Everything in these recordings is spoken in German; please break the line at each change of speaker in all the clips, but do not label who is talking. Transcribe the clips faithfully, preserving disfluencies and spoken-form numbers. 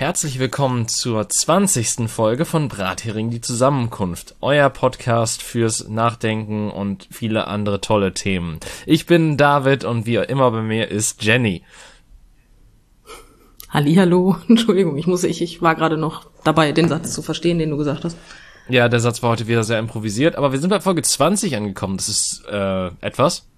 Herzlich willkommen zur zwanzigsten Folge von Brathering die Zusammenkunft, euer Podcast fürs Nachdenken und viele andere tolle Themen. Ich bin David und wie immer bei mir ist Jenny.
Hallihallo, Entschuldigung, ich muss, ich, ich war gerade noch dabei, den Satz zu verstehen, den du gesagt hast.
Ja, der Satz war heute wieder sehr improvisiert, aber wir sind bei Folge zwanzig angekommen. Das ist äh, etwas.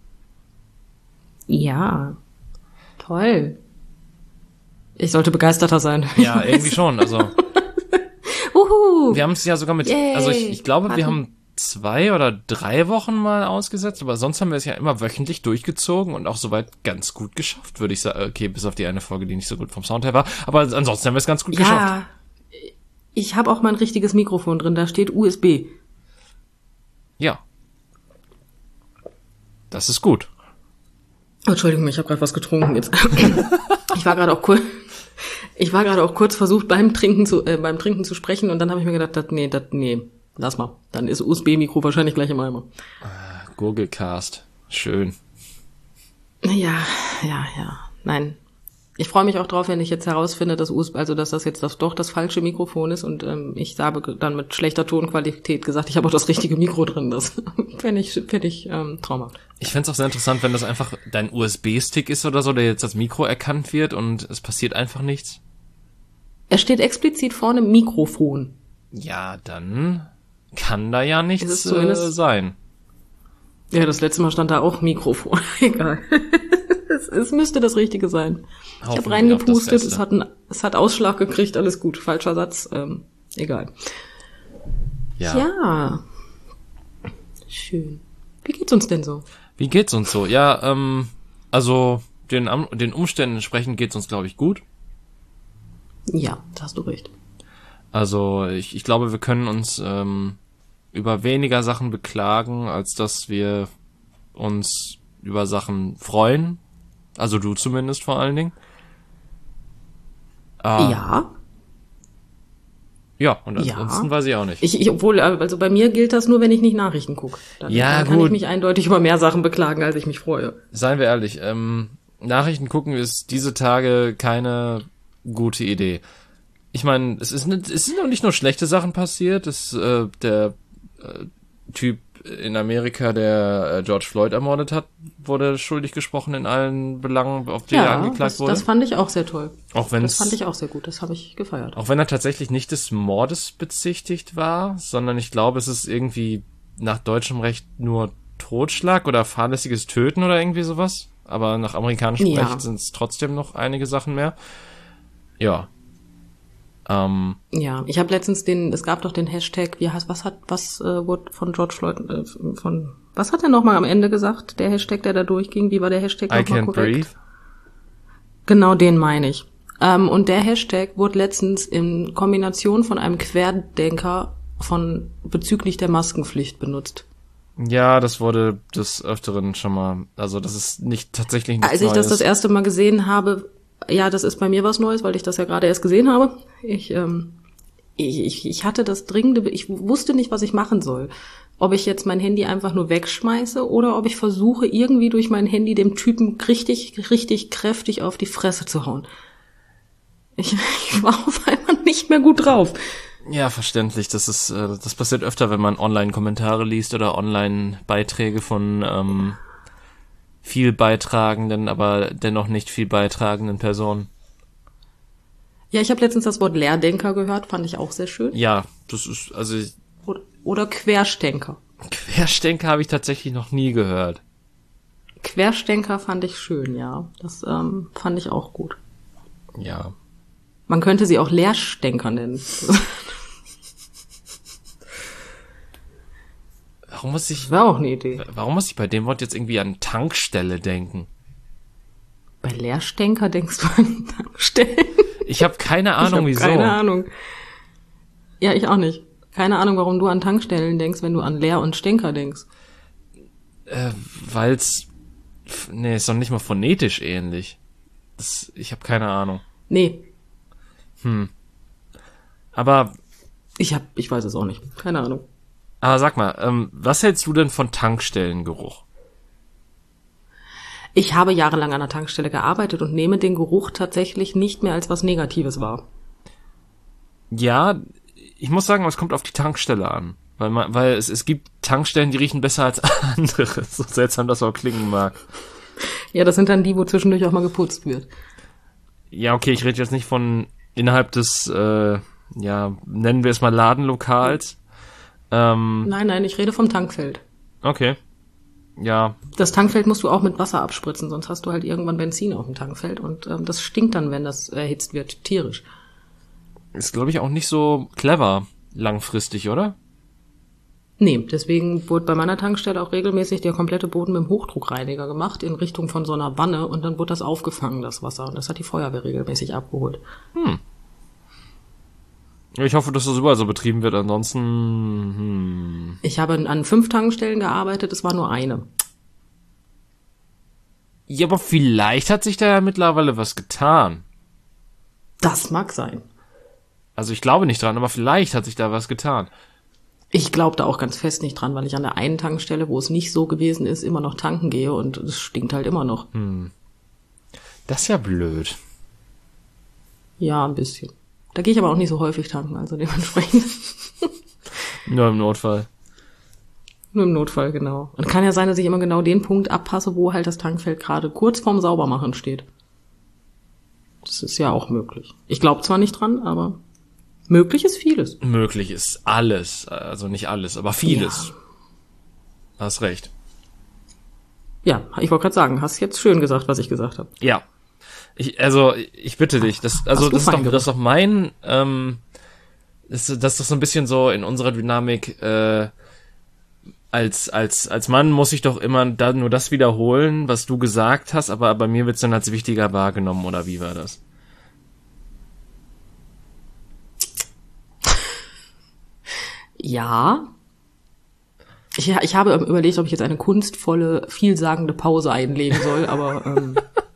Ja, toll. Ich sollte begeisterter sein.
Ja, irgendwie schon. Also
Uhu.
Wir haben es ja sogar mit,
Yay.
also ich, ich glaube,
Hatten.
wir haben zwei oder drei Wochen mal ausgesetzt, aber sonst haben wir es ja immer wöchentlich durchgezogen und auch soweit ganz gut geschafft, würde ich sagen. Okay, bis auf die eine Folge, die nicht so gut vom Sound her war, aber ansonsten haben wir es ganz gut
ja,
geschafft.
Ja, ich habe auch mein richtiges Mikrofon drin, da steht U S B.
Ja. Das ist gut.
Oh, Entschuldigung, ich habe gerade was getrunken jetzt. Ich war gerade auch kurz, ich war gerade auch kurz versucht beim Trinken zu, äh, beim Trinken zu sprechen und dann habe ich mir gedacht, dat, nee, das, nee, lass mal. Dann ist U S B-Mikro wahrscheinlich gleich im Eimer.
Ah, Gurgelcast, schön.
Ja, ja, ja. Nein. Ich freue mich auch drauf, wenn ich jetzt herausfinde, dass U S B, also dass das jetzt das, doch das falsche Mikrofon ist und ähm, ich habe dann mit schlechter Tonqualität gesagt, ich habe auch das richtige Mikro drin. Das fände ich, fände ich ähm, traumhaft.
Ich fände es auch sehr interessant, wenn das einfach dein U S B-Stick ist oder so, der jetzt als Mikro erkannt wird und es passiert einfach nichts.
Er steht explizit vorne Mikrofon.
Ja, dann kann da ja nichts
Ist es zumindest
äh, sein.
Ja, das letzte Mal stand da auch Mikrofon. Egal. es, es müsste das Richtige sein. Ich habe reingepustet, es hat, ein, es hat Ausschlag gekriegt, alles gut. Falscher Satz, ähm, egal.
Ja.
Ja. Schön. Wie geht's uns denn so?
Wie geht's uns so? Ja, ähm, also den, den Umständen entsprechend geht's uns, glaube ich, gut.
Ja, da hast du recht.
Also ich, ich glaube, wir können uns ähm, über weniger Sachen beklagen, als dass wir uns über Sachen freuen. Also du zumindest vor allen Dingen.
Ah, ja.
Ja, und ansonsten ja. weiß ich auch nicht.
Ich, ich, obwohl, also bei mir gilt das nur, wenn ich nicht Nachrichten gucke. Dann,
ja,
dann kann
gut.
ich mich eindeutig über mehr Sachen beklagen, als ich mich freue.
Seien wir ehrlich, ähm, Nachrichten gucken ist diese Tage keine gute Idee. Ich meine, es ist nicht, es sind noch nicht nur schlechte Sachen passiert. Es, äh, der äh, Typ in Amerika, der äh, George Floyd ermordet hat, wurde schuldig gesprochen in allen Belangen, auf die
ja,
er angeklagt
das,
wurde.
Das fand ich auch sehr toll.
Auch wenn's,
das fand ich auch sehr gut, das habe ich gefeiert.
Auch wenn er tatsächlich nicht des Mordes bezichtigt war, sondern ich glaube, es ist irgendwie nach deutschem Recht nur Totschlag oder fahrlässiges Töten oder irgendwie sowas. Aber nach amerikanischem
ja.
Recht sind es trotzdem noch einige Sachen mehr. Ja. Ähm,
ja, ich habe letztens den, es gab doch den Hashtag, wie heißt, was hat, was äh, wurde von George Floyd, äh, von, was hat er nochmal am Ende gesagt, der Hashtag, der da durchging, wie war der Hashtag
I
nochmal
can't
korrekt?
breathe.
Genau, den meine ich. Ähm, und der Hashtag wurde letztens in Kombination von einem Querdenker von bezüglich der Maskenpflicht benutzt.
Ja, das wurde des Öfteren schon mal, also das ist nicht tatsächlich nichts
Als ich
Neues.
das das erste Mal gesehen habe, ja, das ist bei mir was Neues, weil ich das ja gerade erst gesehen habe. Ich, ähm, ich, ich, ich hatte das dringende, ich wusste nicht, was ich machen soll. Ob ich jetzt mein Handy einfach nur wegschmeiße oder ob ich versuche, irgendwie durch mein Handy dem Typen richtig, richtig kräftig auf die Fresse zu hauen. Ich, ich war auf einmal nicht mehr gut drauf.
Ja, verständlich. Das ist, äh, das passiert öfter, wenn man Online-Kommentare liest oder Online-Beiträge von ähm, viel beitragenden, aber dennoch nicht viel beitragenden Personen.
Ja, ich habe letztens das Wort Leerdenker gehört, fand ich auch sehr schön.
Ja, das ist, also ich,
Oder, oder Querstenker.
Querstenker habe ich tatsächlich noch nie gehört.
Querstenker fand ich schön, ja. Das ähm, fand ich auch gut.
Ja.
Man könnte sie auch Leerstenker nennen.
Warum muss ich,
Wäre auch eine Idee.
Warum muss ich bei dem Wort jetzt irgendwie an Tankstelle denken?
Bei Leerstenker denkst du an Tankstellen?
Ich habe keine Ahnung,
ich hab
wieso.
Keine Ahnung. Ja, ich auch nicht. Keine Ahnung, warum du an Tankstellen denkst, wenn du an Leer und Stenker denkst.
Äh, weil's, nee, ist doch nicht mal phonetisch ähnlich. Das, ich habe keine Ahnung.
Nee.
Hm. Aber,
Ich hab, ich weiß es auch nicht. Keine Ahnung.
aber sag mal, ähm, was hältst du denn von Tankstellengeruch?
Ich habe jahrelang an einer Tankstelle gearbeitet und nehme den Geruch tatsächlich nicht mehr als was Negatives wahr.
Ja, ich muss sagen, es kommt auf die Tankstelle an. Weil man, weil es, es gibt Tankstellen, die riechen besser als andere. So seltsam das auch klingen mag.
Ja, das sind dann die, wo zwischendurch auch mal geputzt wird.
Ja, okay, ich rede jetzt nicht von innerhalb des, äh, ja, nennen wir es mal Ladenlokals. Ähm,
Nein, nein, ich rede vom Tankfeld.
Okay. Ja.
Das Tankfeld musst du auch mit Wasser abspritzen, sonst hast du halt irgendwann Benzin auf dem Tankfeld und ähm, das stinkt dann, wenn das erhitzt wird, tierisch.
Ist, glaube ich, auch nicht so clever langfristig, oder?
Nee, deswegen wurde bei meiner Tankstelle auch regelmäßig der komplette Boden mit dem Hochdruckreiniger gemacht in Richtung von so einer Wanne und dann wurde das aufgefangen, das Wasser. Und das hat die Feuerwehr regelmäßig abgeholt.
Hm. Ich hoffe, dass das überall so betrieben wird, ansonsten... Hm.
Ich habe an fünf Tankstellen gearbeitet, es war nur eine.
Ja, aber vielleicht hat sich da ja mittlerweile was getan.
Das mag sein.
Also ich glaube nicht dran, aber vielleicht hat sich da was getan.
Ich glaube da auch ganz fest nicht dran, weil ich an der einen Tankstelle, wo es nicht so gewesen ist, immer noch tanken gehe und es stinkt halt immer noch.
Hm. Das ist ja blöd.
Ja, ein bisschen. Da gehe ich aber auch nicht so häufig tanken, also dementsprechend.
Nur im Notfall.
Nur im Notfall, genau. Und kann ja sein, dass ich immer genau den Punkt abpasse, wo halt das Tankfeld gerade kurz vorm Saubermachen steht. Das ist ja auch möglich. Ich glaube zwar nicht dran, aber möglich ist vieles.
Möglich ist alles. Also nicht alles, aber vieles. Ja. Hast recht.
Ja, ich wollte gerade sagen, hast jetzt schön gesagt, was ich gesagt habe.
Ja. Ich, also, ich bitte dich, das, also, das ist doch, das ist doch mein, ähm, das, das ist doch so ein bisschen so in unserer Dynamik, äh, als, als, als Mann muss ich doch immer da nur das wiederholen, was du gesagt hast, aber bei mir wird's dann als wichtiger wahrgenommen, oder wie war das?
Ja. Ich, ich habe überlegt, ob ich jetzt eine kunstvolle, vielsagende Pause einlegen soll, aber, ähm,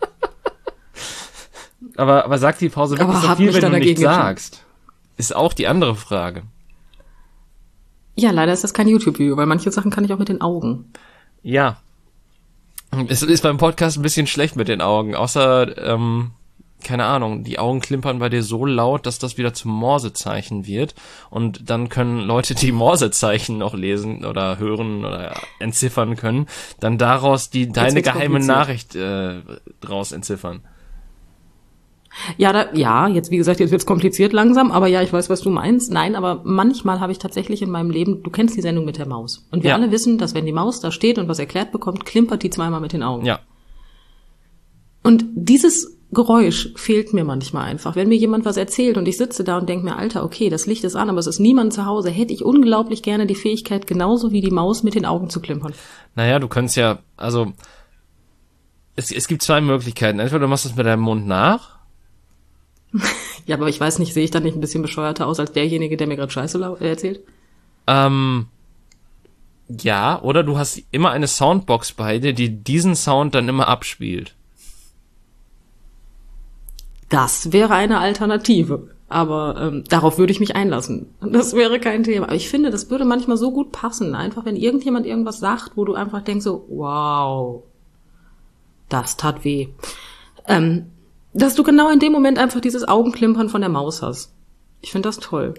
Aber, aber sagt die Pause wirklich so viel, wenn du nichts sagst? Ist auch die andere Frage.
Ja, leider ist das kein YouTube-Video, weil manche Sachen kann ich auch mit den Augen.
Ja. Es ist beim Podcast ein bisschen schlecht mit den Augen, außer, ähm, keine Ahnung, die Augen klimpern bei dir so laut, dass das wieder zum Morsezeichen wird und dann können Leute, die Morsezeichen noch lesen oder hören oder entziffern können, dann daraus die deine geheime Nachricht äh, draus entziffern.
Ja, da, ja, jetzt wie gesagt, jetzt wird's kompliziert langsam, aber ja, ich weiß, was du meinst. Nein, aber manchmal habe ich tatsächlich in meinem Leben, du kennst die Sendung mit der Maus. Und wir
ja.
alle wissen, dass wenn die Maus da steht und was erklärt bekommt, klimpert die zweimal mit den Augen.
Ja.
Und dieses Geräusch fehlt mir manchmal einfach. Wenn mir jemand was erzählt und ich sitze da und denke mir, Alter, okay, das Licht ist an, aber es ist niemand zu Hause, hätte ich unglaublich gerne die Fähigkeit, genauso wie die Maus mit den Augen zu klimpern.
Naja, du könntest ja, also, es, es gibt zwei Möglichkeiten. Entweder du machst das mit deinem Mund nach.
Ja, aber ich weiß nicht, sehe ich dann nicht ein bisschen bescheuerter aus als derjenige, der mir gerade Scheiße erzählt?
Ähm, ja, oder du hast immer eine Soundbox bei dir, die diesen Sound dann immer abspielt.
Das wäre eine Alternative, aber ähm, darauf würde ich mich einlassen. Das wäre kein Thema. Aber ich finde, das würde manchmal so gut passen, einfach wenn irgendjemand irgendwas sagt, wo du einfach denkst so, wow, das tat weh. Ähm, dass du genau in dem Moment einfach dieses Augenklimpern von der Maus hast. Ich finde das toll.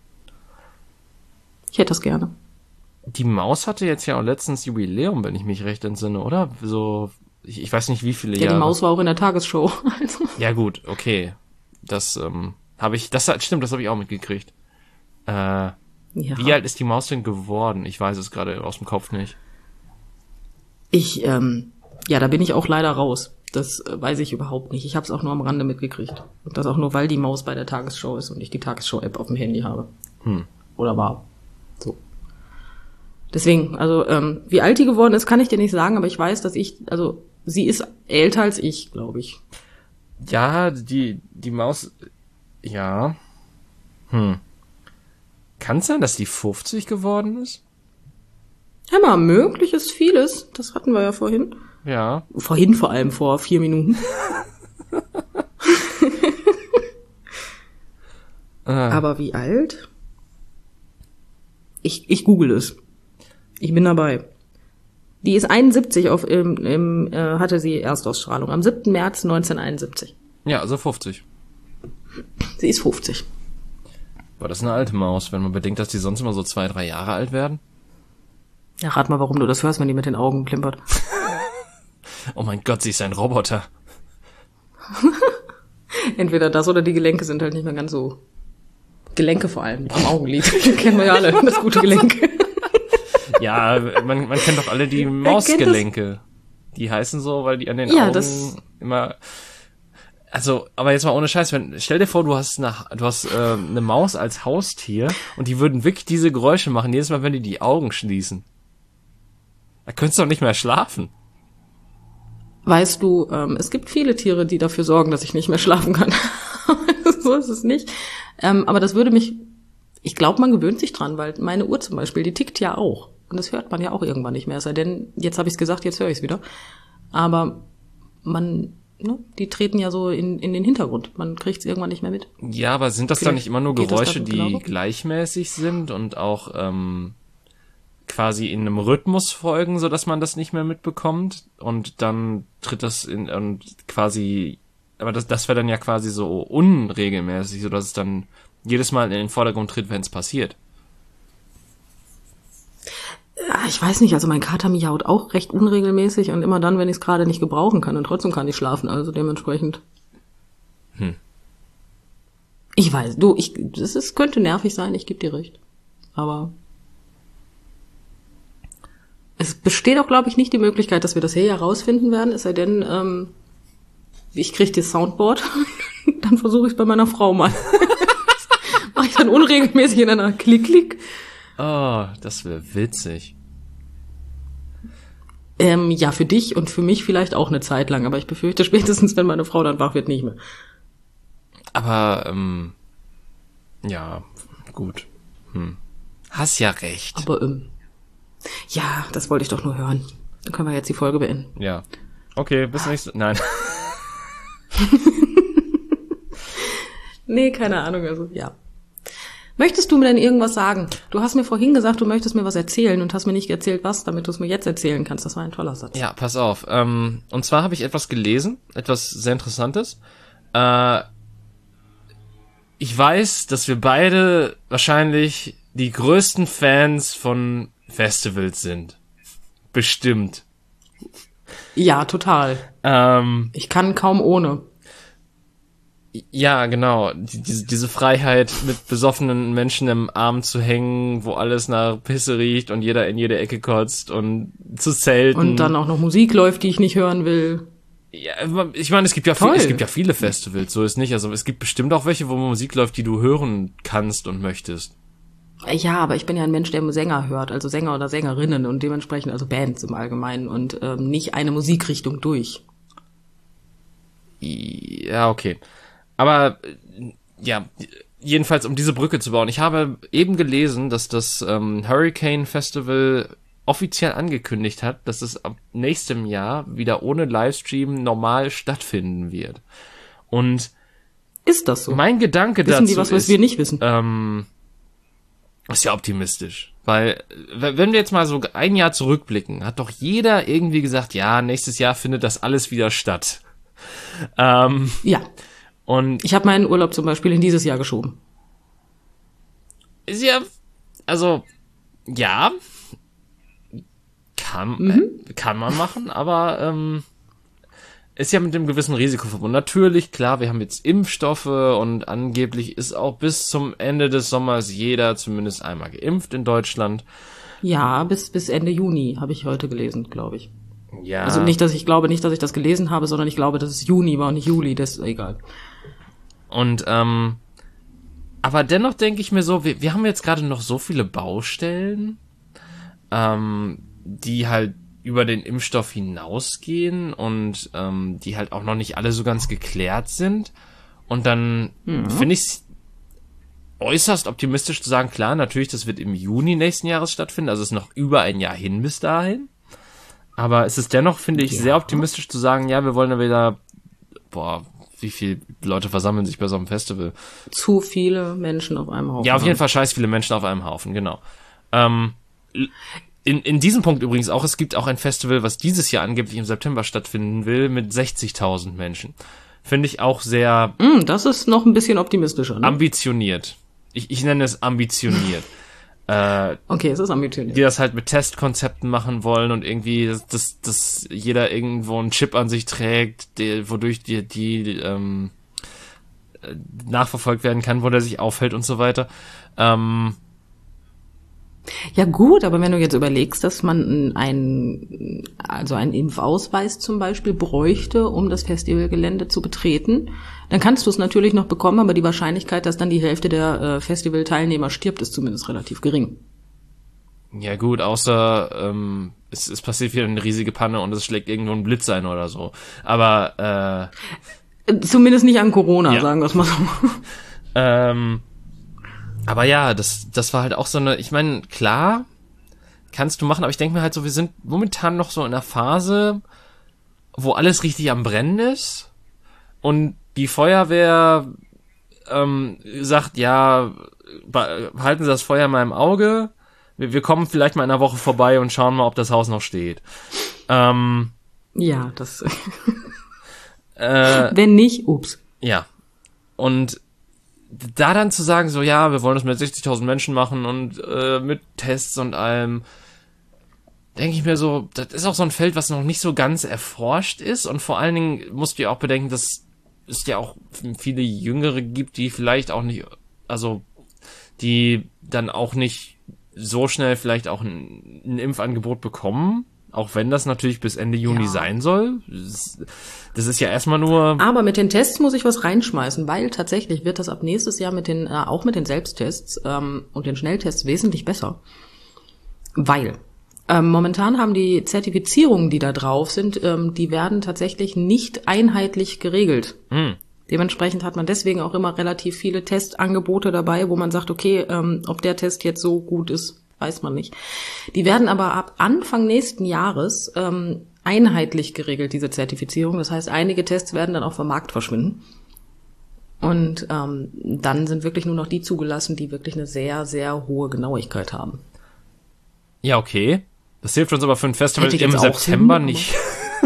Ich hätte das gerne.
Die Maus hatte jetzt ja auch letztens Jubiläum, wenn ich mich recht entsinne, oder? So, ich, ich weiß nicht, wie viele
ja,
Jahre.
Ja, die Maus war auch in der Tagesshow. Also.
Ja gut, okay. Das ähm, habe ich, das stimmt, das habe ich auch mitgekriegt. Äh, ja. Wie alt ist die Maus denn geworden? Ich weiß es gerade aus dem Kopf nicht.
Ich, ähm, ja, da bin ich auch leider raus. Das äh, weiß ich überhaupt nicht. Ich habe es auch nur am Rande mitgekriegt. Und das auch nur, weil die Maus bei der Tagesshow ist und ich die Tagesshow-App auf dem Handy habe.
Hm.
Oder war. So. Deswegen, also, ähm, wie alt die geworden ist, kann ich dir nicht sagen, aber ich weiß, dass ich, also, sie ist älter als ich, glaube ich.
Ja, die, die Maus, ja. Hm. Kann es sein, dass die fünfzig geworden ist?
Ja, mal, möglich ist vieles. Das hatten wir ja vorhin.
Ja.
Vorhin vor allem, vor vier Minuten.
ah.
Aber wie alt? Ich, ich google es. Ich bin dabei. Die ist einundsiebzig, auf, im, im, äh, hatte sie Erstausstrahlung. Am siebten März neunzehnhunderteinundsiebzig.
Ja, also fünfzig.
Sie ist fünfzig.
Boah, das ist eine alte Maus, wenn man bedenkt, dass die sonst immer so zwei, drei Jahre alt werden.
Ja, rat mal, warum du das hörst, wenn die mit den Augen klimpert.
Oh mein Gott, sie ist ein Roboter.
Entweder das oder die Gelenke sind halt nicht mehr ganz so... Gelenke vor allem, am Augenlid. Kennen wir ja alle, das gute Gelenk.
Ja, man, man kennt doch alle die Mausgelenke. Die heißen so, weil die an den
ja,
Augen
das
immer... Also, aber jetzt mal ohne Scheiß, wenn, stell dir vor, du hast eine, du hast äh, eine Maus als Haustier und die würden wirklich diese Geräusche machen, jedes Mal, wenn die die Augen schließen. Da könntest du doch nicht mehr schlafen.
Weißt du, ähm, es gibt viele Tiere, die dafür sorgen, dass ich nicht mehr schlafen kann. So ist es nicht. Ähm, aber das würde mich, ich glaube, man gewöhnt sich dran, weil meine Uhr zum Beispiel, die tickt ja auch. Und das hört man ja auch irgendwann nicht mehr. Es sei denn, jetzt habe ich es gesagt, jetzt höre ich es wieder. Aber man, ne, die treten ja so in, in den Hintergrund. Man kriegt es irgendwann nicht mehr mit.
Ja, aber sind das
Vielleicht
dann nicht immer nur
geht das
Geräusche,
dann
die
genauso?
gleichmäßig sind und auch ähm, quasi in einem Rhythmus folgen, so dass man das nicht mehr mitbekommt und dann tritt das in und quasi, aber das das wäre dann ja quasi so unregelmäßig, so dass es dann jedes Mal in den Vordergrund tritt, wenn es passiert.
Ja, ich weiß nicht, also mein Kater miaut auch recht unregelmäßig und immer dann, wenn ich es gerade nicht gebrauchen kann und trotzdem kann ich schlafen, also dementsprechend.
Hm.
Ich weiß, du, ich, das ist, könnte nervig sein, ich gebe dir recht. Aber es besteht auch, glaube ich, nicht die Möglichkeit, dass wir das hier herausfinden werden, es sei denn, ähm, ich kriege das Soundboard, dann versuche ich es bei meiner Frau mal. Mache ich dann unregelmäßig in einer Klick-Klick.
Oh, das wäre witzig.
Ähm, ja, für dich und für mich vielleicht auch eine Zeit lang, aber ich befürchte spätestens, wenn meine Frau dann wach wird, nicht mehr.
Aber, ähm, ja, gut. Hm. Hast ja recht.
Aber, ähm, ja, das wollte ich doch nur hören. Dann können wir jetzt die Folge beenden.
Ja. Okay, bis nächstes Nein.
Nee, keine Ahnung, also, ja. Möchtest du mir denn irgendwas sagen? Du hast mir vorhin gesagt, du möchtest mir was erzählen und hast mir nicht erzählt, was, damit du es mir jetzt erzählen kannst. Das war ein toller Satz.
Ja, pass auf. Ähm, und zwar habe ich etwas gelesen, etwas sehr Interessantes. Äh, ich weiß, dass wir beide wahrscheinlich die größten Fans von Festivals sind. Bestimmt.
Ja, total.
Ähm,
Ich kann kaum ohne.
ja, genau. Die, diese, diese Freiheit, mit besoffenen Menschen im Arm zu hängen, wo alles nach Pisse riecht und jeder in jede Ecke kotzt und zu zelten.
Und dann auch noch Musik läuft, die ich nicht hören will.
Ja, ich meine, es gibt ja viel,
Toll.
es gibt ja viele Festivals, so ist nicht. Also es gibt bestimmt auch welche, wo Musik läuft, die du hören kannst und möchtest.
Ja, aber ich bin ja ein Mensch, der Sänger hört, also Sänger oder Sängerinnen und dementsprechend also Bands im Allgemeinen und ähm, nicht eine Musikrichtung durch.
Ja, okay. Aber ja, jedenfalls um diese Brücke zu bauen. Ich habe eben gelesen, dass das ähm, Hurricane Festival offiziell angekündigt hat, dass es ab nächstem Jahr wieder ohne Livestream normal stattfinden wird. Und
Ist das so?
mein Gedanke
Wissen
dazu
die was, was
ist,
wir nicht wissen?
ähm, ist ja optimistisch. Weil, w- wenn wir jetzt mal so ein Jahr zurückblicken, hat doch jeder irgendwie gesagt, ja, nächstes Jahr findet das alles wieder statt. Ähm,
Ja.
und
Ich habe meinen Urlaub zum Beispiel in dieses Jahr geschoben.
ist ja, also, ja, kann,
Mhm.
äh, kann man machen, aber ähm, ist ja mit einem gewissen Risiko verbunden. Natürlich, klar, wir haben jetzt Impfstoffe und angeblich ist auch bis zum Ende des Sommers jeder zumindest einmal geimpft in Deutschland.
Ja, bis bis Ende Juni habe ich heute gelesen, glaube ich.
Ja,
Also nicht, dass ich glaube, nicht, dass ich das gelesen habe, sondern ich glaube, dass es Juni war und nicht Juli, das ist egal.
und ähm, aber dennoch denke ich mir so, wir, wir haben jetzt gerade noch so viele Baustellen, ähm, die halt über den Impfstoff hinausgehen und ähm, die halt auch noch nicht alle so ganz geklärt sind. Und dann
Mhm.
finde ich es äußerst optimistisch zu sagen, klar, natürlich, das wird im Juni nächsten Jahres stattfinden, also es ist noch über ein Jahr hin bis dahin. Aber es ist dennoch, finde ich,
Ja.
sehr optimistisch zu sagen, ja, wir wollen ja wieder, boah, wie viele Leute versammeln sich bei so einem Festival?
Zu viele Menschen auf einem Haufen.
Ja, auf jeden Fall scheiß viele Menschen auf einem Haufen, genau. Ähm, in, in diesem Punkt übrigens auch, es gibt auch ein Festival, was dieses Jahr angeblich im September stattfinden will, mit sechzigtausend Menschen. Finde ich auch sehr
Mm, das ist noch ein bisschen optimistischer, ne?
ambitioniert. ich, ich nenne es ambitioniert. Äh,
okay, es ist ambitioniert.
Die das halt mit Testkonzepten machen wollen und irgendwie, dass, dass, dass jeder irgendwo einen Chip an sich trägt, der, wodurch die, die ähm, nachverfolgt werden kann, wo der sich aufhält und so weiter. Ähm,
Ja gut, aber wenn du jetzt überlegst, dass man einen, also einen Impfausweis zum Beispiel bräuchte, um das Festivalgelände zu betreten, dann kannst du es natürlich noch bekommen, aber die Wahrscheinlichkeit, dass dann die Hälfte der äh, Festivalteilnehmer stirbt, ist zumindest relativ gering.
Ja gut, außer ähm, es, es passiert wieder eine riesige Panne und es schlägt irgendwo ein Blitz ein oder so. Aber
äh, zumindest nicht an Corona,
ja.
sagen wir es mal so.
Ähm, aber ja, das das war halt auch so eine, ich meine, klar, kannst du machen, aber ich denke mir halt so, wir sind momentan noch so in einer Phase, wo alles richtig am Brennen ist und die Feuerwehr ähm, sagt, ja, behalten Sie das Feuer mal im Auge, wir, wir kommen vielleicht mal in einer Woche vorbei und schauen mal, ob das Haus noch steht. Ähm,
ja, das
äh,
wenn nicht, ups.
Ja, und da dann zu sagen, so, ja, wir wollen das mit sechzigtausend Menschen machen und äh, mit Tests und allem, denke ich mir so, das ist auch so ein Feld, was noch nicht so ganz erforscht ist und vor allen Dingen musst du ja auch bedenken, dass es ja auch viele Jüngere gibt, die vielleicht auch nicht, also die dann auch nicht so schnell vielleicht auch ein, ein Impfangebot bekommen, auch wenn das natürlich bis Ende Juni
ja.
sein soll. Das ist ja erstmal nur...
Aber mit den Tests muss ich was reinschmeißen, weil tatsächlich wird das ab nächstes Jahr mit den, äh, auch mit den Selbsttests ähm, und den Schnelltests wesentlich besser. Weil ähm, momentan haben die Zertifizierungen, die da drauf sind, ähm, die werden tatsächlich nicht einheitlich geregelt.
Hm.
Dementsprechend hat man deswegen auch immer relativ viele Testangebote dabei, wo man sagt, okay, ähm, ob der Test jetzt so gut ist, weiß man nicht. Die werden aber ab Anfang nächsten Jahres ähm, einheitlich geregelt, diese Zertifizierung. Das heißt, einige Tests werden dann auch vom Markt verschwinden. Und ähm, dann sind wirklich nur noch die zugelassen, die wirklich eine sehr, sehr hohe Genauigkeit haben.
Ja, okay. Das hilft uns aber für ein Festival
Hätte ich
im
jetzt auch
September
Sinn,
nicht.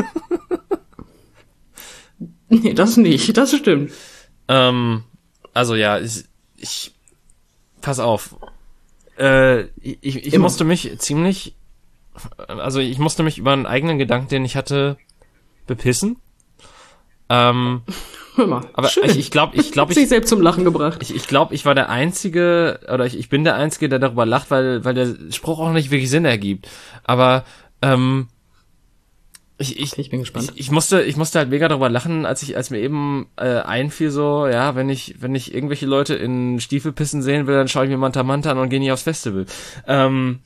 Nee, das nicht, das stimmt.
ähm, also ja, ich, ich pass auf. Äh, ich ich
Immer.
musste mich ziemlich, also ich musste mich über einen eigenen Gedanken, den ich hatte, bepissen. Ähm,
Hör mal,
aber
schön.
ich ich glaube, ich glaube,
Hat sich
ich,
selbst zum Lachen gebracht.
ich, ich glaube, ich war der Einzige, oder ich, ich bin der Einzige, der darüber lacht, weil, weil der Spruch auch nicht wirklich Sinn ergibt. Aber, ähm, ich, ich,
Ich bin gespannt.
Ich, ich musste, ich musste halt mega darüber lachen, als ich, als mir eben äh, einfiel so, ja, wenn ich, wenn ich irgendwelche Leute in Stiefel pissen sehen will, dann schaue ich mir Manta Manta an und gehe nicht aufs Festival. Ähm,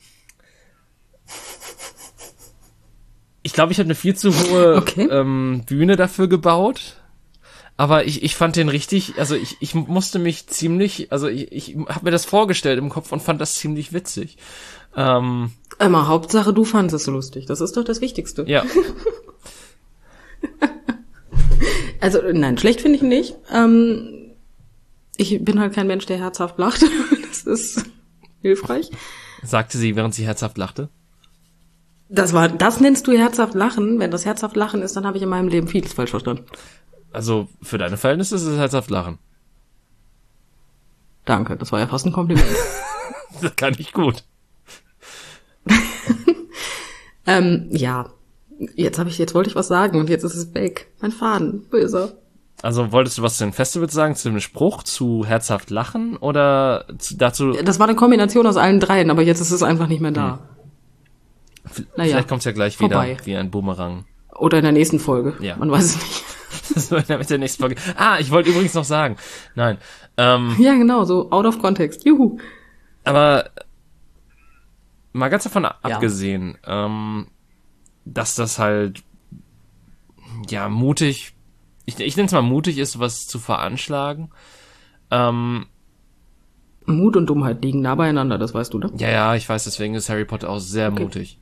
ich glaube, ich habe eine viel zu hohe
Okay.
ähm, Bühne dafür gebaut. Aber ich, ich fand den richtig, also ich, ich musste mich ziemlich, also ich, ich habe mir das vorgestellt im Kopf und fand das ziemlich witzig. Ähm,
Immer, Hauptsache du fandest es lustig. Das ist doch das Wichtigste.
ja.
Also, nein, schlecht finde ich ihn nicht. Ähm, ich bin halt kein Mensch, der herzhaft lacht. Das ist hilfreich.
Sagte sie, während sie herzhaft lachte.
Das war, das nennst du herzhaft lachen. Wenn das herzhaft lachen ist, dann habe ich in meinem Leben vieles falsch verstanden.
Also für deine Verhältnisse ist es herzhaft lachen.
Danke, das war ja fast ein Kompliment.
Das kann ich gut.
ähm, ja, jetzt habe ich, jetzt wollte ich was sagen und jetzt ist es weg. Mein Faden, böser.
Also wolltest du was zu den Festivals sagen, zu dem Spruch, zu herzhaft lachen oder zu, dazu...
Das war eine Kombination aus allen dreien, aber jetzt ist es einfach nicht mehr da.
Hm.
Naja,
Vielleicht kommt's ja gleich
vorbei.
wieder wie ein Boomerang.
Oder in der nächsten Folge.
Ja.
Man weiß es nicht.
Das war mit der nächsten Folge. Ah, ich wollte übrigens noch sagen. Nein. Ähm,
Ja, genau, so out of context. Juhu.
aber mal ganz davon
Ja.
abgesehen, ähm, dass das halt ja mutig, ich, ich nenne es mal mutig ist, was zu veranschlagen. Ähm,
Mut und Dummheit liegen nah beieinander, das weißt du, ne?
ja, ja, ich weiß, deswegen ist Harry Potter auch sehr
Okay.
mutig.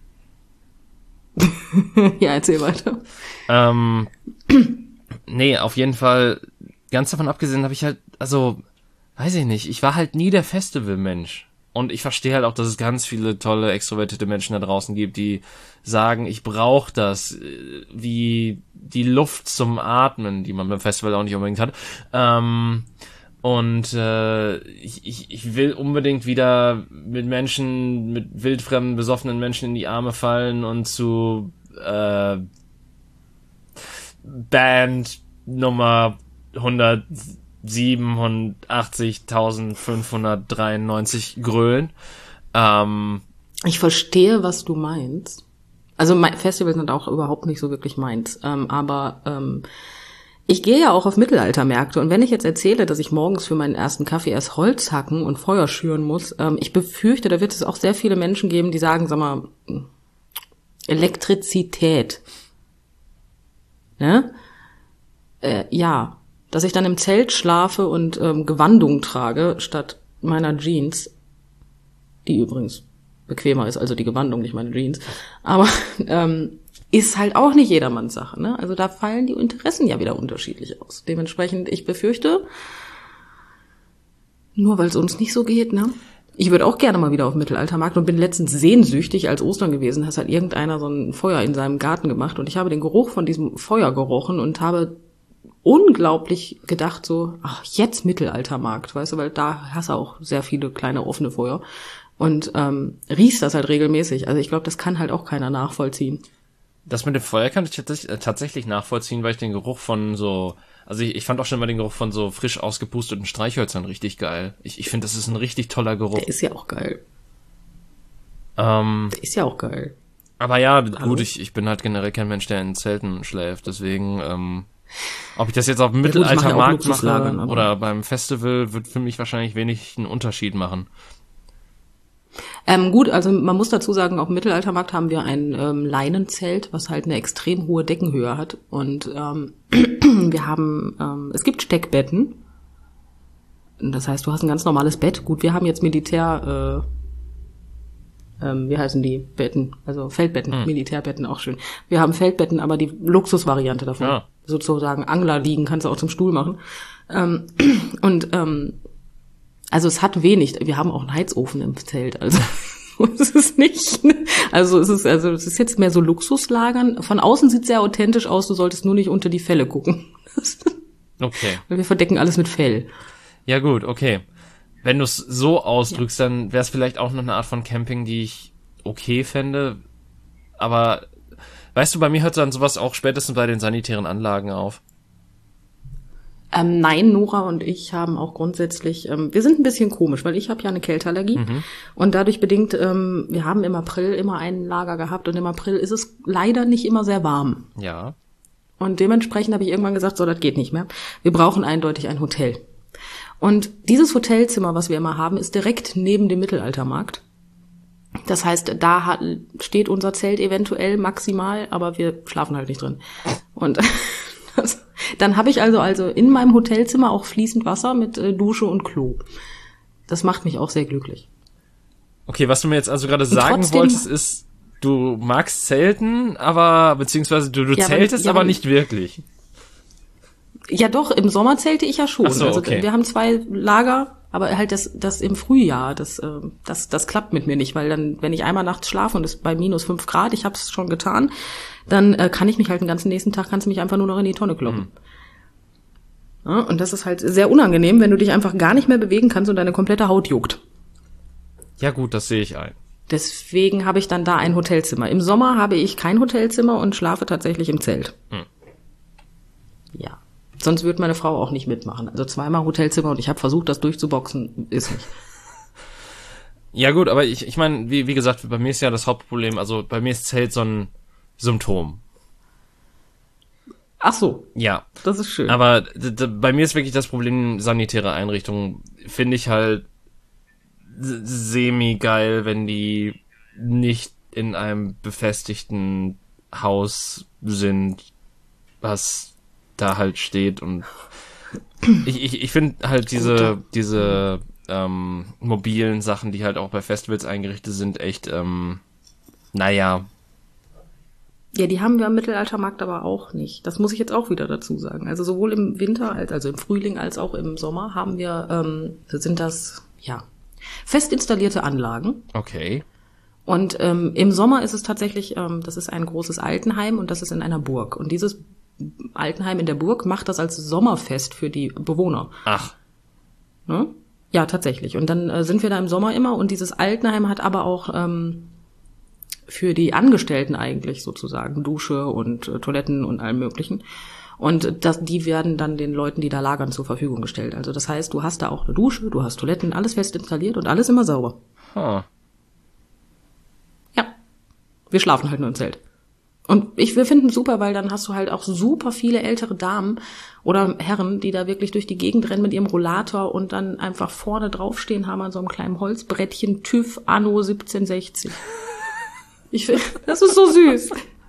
Ja, erzähl weiter.
Ähm, nee, auf jeden Fall, ganz davon abgesehen habe ich halt, also, weiß ich nicht, ich war halt nie der Festivalmensch. Und ich verstehe halt auch, dass es ganz viele tolle, extrovertierte Menschen da draußen gibt, die sagen, ich brauche das, äh, wie die Luft zum Atmen, die man beim Festival auch nicht unbedingt hat. Ähm, Und äh, ich, ich, ich will unbedingt wieder mit Menschen, mit wildfremden, besoffenen Menschen in die Arme fallen und zu äh, Band Nummer hundertsiebenundachtzigtausendfünfhundertdreiundneunzig grölen. Ähm,
Ich verstehe, was du meinst. Also Festivals sind auch überhaupt nicht so wirklich meins. Ähm, aber ähm, ich gehe ja auch auf Mittelaltermärkte. Und wenn ich jetzt erzähle, dass ich morgens für meinen ersten Kaffee erst Holz hacken und Feuer schüren muss, ähm, ich befürchte, da wird es auch sehr viele Menschen geben, die sagen, sag mal, Elektrizität. Ne? Äh, ja, dass ich dann im Zelt schlafe und ähm, Gewandung trage statt meiner Jeans, die übrigens bequemer ist, also die Gewandung, nicht meine Jeans, aber ähm, ist halt auch nicht jedermanns Sache, ne? Also da fallen die Interessen ja wieder unterschiedlich aus. Dementsprechend, ich befürchte, nur weil es uns nicht so geht, ne? Ich würde auch gerne mal wieder auf Mittelaltermarkt und bin letztens sehnsüchtig, als Ostern gewesen, hast halt irgendeiner so ein Feuer in seinem Garten gemacht und ich habe den Geruch von diesem Feuer gerochen und habe unglaublich gedacht so, ach, jetzt Mittelaltermarkt, weißt du, weil da hast du auch sehr viele kleine offene Feuer und ähm, riechst das halt regelmäßig. Also ich glaube, das kann halt auch keiner nachvollziehen.
Das mit dem Feuer kann ich tatsächlich nachvollziehen, weil ich den Geruch von so, also ich, ich fand auch schon mal den Geruch von so frisch ausgepusteten Streichhölzern richtig geil. Ich, ich finde, das ist ein richtig toller Geruch.
Der ist ja auch geil.
Ähm,
Der ist ja auch geil.
Aber ja,
Hallo?
gut, ich, ich bin halt generell kein Mensch, der in Zelten schläft, deswegen, ähm, ob ich das jetzt auf dem
Ja, gut, ich mache ja auch
Mittelaltermarkt
Luxuslagern,
mache
aber-
oder beim Festival, wird für mich wahrscheinlich wenig einen Unterschied machen.
Ähm, gut, also man muss dazu sagen, auf dem Mittelaltermarkt haben wir ein ähm, Leinenzelt, was halt eine extrem hohe Deckenhöhe hat. Und ähm, wir haben, ähm, es gibt Steckbetten. Das heißt, du hast ein ganz normales Bett. Gut, wir haben jetzt Militär, äh, ähm, wie heißen die Betten? Also Feldbetten,
Hm.
Militärbetten, auch schön. Wir haben Feldbetten, aber die Luxusvariante davon.
Ja.
Sozusagen Angler liegen, kannst du auch zum Stuhl machen. Ähm, und ähm, also es hat wenig. Wir haben auch einen Heizofen im Zelt, also es ist nicht. Also es ist also es ist jetzt mehr so Luxuslagern. Von außen sieht es sehr authentisch aus. Du solltest nur nicht unter die Felle gucken,
Okay.
weil wir verdecken alles mit Fell.
Ja gut, okay. Wenn du es so ausdrückst, dann wäre es vielleicht auch noch eine Art von Camping, die ich okay fände. Aber weißt du, bei mir hört dann sowas auch spätestens bei den sanitären Anlagen auf.
Ähm, nein, Nora und ich haben auch grundsätzlich, ähm, wir sind ein bisschen komisch, weil ich habe ja eine Kälteallergie
Mhm.
und dadurch bedingt, ähm, wir haben im April immer ein Lager gehabt und im April ist es leider nicht immer sehr warm.
Ja.
Und dementsprechend habe ich irgendwann gesagt, so, das geht nicht mehr. Wir brauchen eindeutig ein Hotel. Und dieses Hotelzimmer, was wir immer haben, ist direkt neben dem Mittelaltermarkt. Das heißt, da hat, steht unser Zelt eventuell maximal, aber wir schlafen halt nicht drin. Und das, dann habe ich also also in meinem Hotelzimmer auch fließend Wasser mit äh, Dusche und Klo. Das macht mich auch sehr glücklich.
Okay, was du mir jetzt also gerade sagen
trotzdem-
wolltest, ist, du magst Zelten, aber, beziehungsweise du, du
Ja, aber-
zeltest,
ja,
aber
aber-
nicht wirklich.
Ja doch, im Sommer zelte ich ja schon.
Ach so,
also
okay.
wir haben zwei Lager, aber halt das das im Frühjahr, das äh, das das klappt mit mir nicht, weil dann, wenn ich einmal nachts schlafe und es ist bei minus fünf Grad, ich habe es schon getan, dann äh, kann ich mich halt den ganzen nächsten Tag, kannst du mich einfach nur noch in die Tonne kloppen. Ja, und das ist halt sehr unangenehm, wenn du dich einfach gar nicht mehr bewegen kannst und deine komplette Haut juckt.
Ja gut, das sehe ich ein.
Deswegen habe ich dann da ein Hotelzimmer. Im Sommer habe ich kein Hotelzimmer und schlafe tatsächlich im Zelt.
Hm.
Ja. Sonst würde meine Frau auch nicht mitmachen. Also zweimal Hotelzimmer und ich habe versucht, das durchzuboxen, ist nicht.
Ja gut, aber ich, ich meine, wie, wie gesagt, bei mir ist ja das Hauptproblem, also bei mir ist Zelt so ein Symptom.
Ach so,
Ja.
das ist schön.
Aber d- d- bei mir ist wirklich das Problem, sanitäre Einrichtungen finde ich halt s- semi-geil, wenn die nicht in einem befestigten Haus sind, was da halt steht. Und ich, ich, ich finde halt diese,
Gut.
diese ähm, mobilen Sachen, die halt auch bei Festivals eingerichtet sind, echt, ähm, naja,
Ja, die haben wir am Mittelaltermarkt aber auch nicht. Das muss ich jetzt auch wieder dazu sagen. Also sowohl im Winter, als also im Frühling als auch im Sommer haben wir, ähm, sind das, ja, fest installierte Anlagen.
okay.
Und ähm, im Sommer ist es tatsächlich, ähm, das ist ein großes Altenheim und das ist in einer Burg. Und dieses Altenheim in der Burg macht das als Sommerfest für die Bewohner.
Ach,
Ne? Ja, tatsächlich. Und dann äh, sind wir da im Sommer immer und dieses Altenheim hat aber auch ähm, für die Angestellten eigentlich sozusagen Dusche und äh, Toiletten und allem Möglichen. Und das, die werden dann den Leuten, die da lagern, zur Verfügung gestellt. Also das heißt, du hast da auch eine Dusche, du hast Toiletten, alles fest installiert und alles immer sauber.
Huh.
Ja, wir schlafen halt nur im Zelt. Und ich, wir finden es super, weil dann hast du halt auch super viele ältere Damen oder Herren, die da wirklich durch die Gegend rennen mit ihrem Rollator und dann einfach vorne draufstehen haben an so einem kleinen Holzbrettchen TÜV Anno siebzehnhundertsechzig. Ich finde, das ist so süß.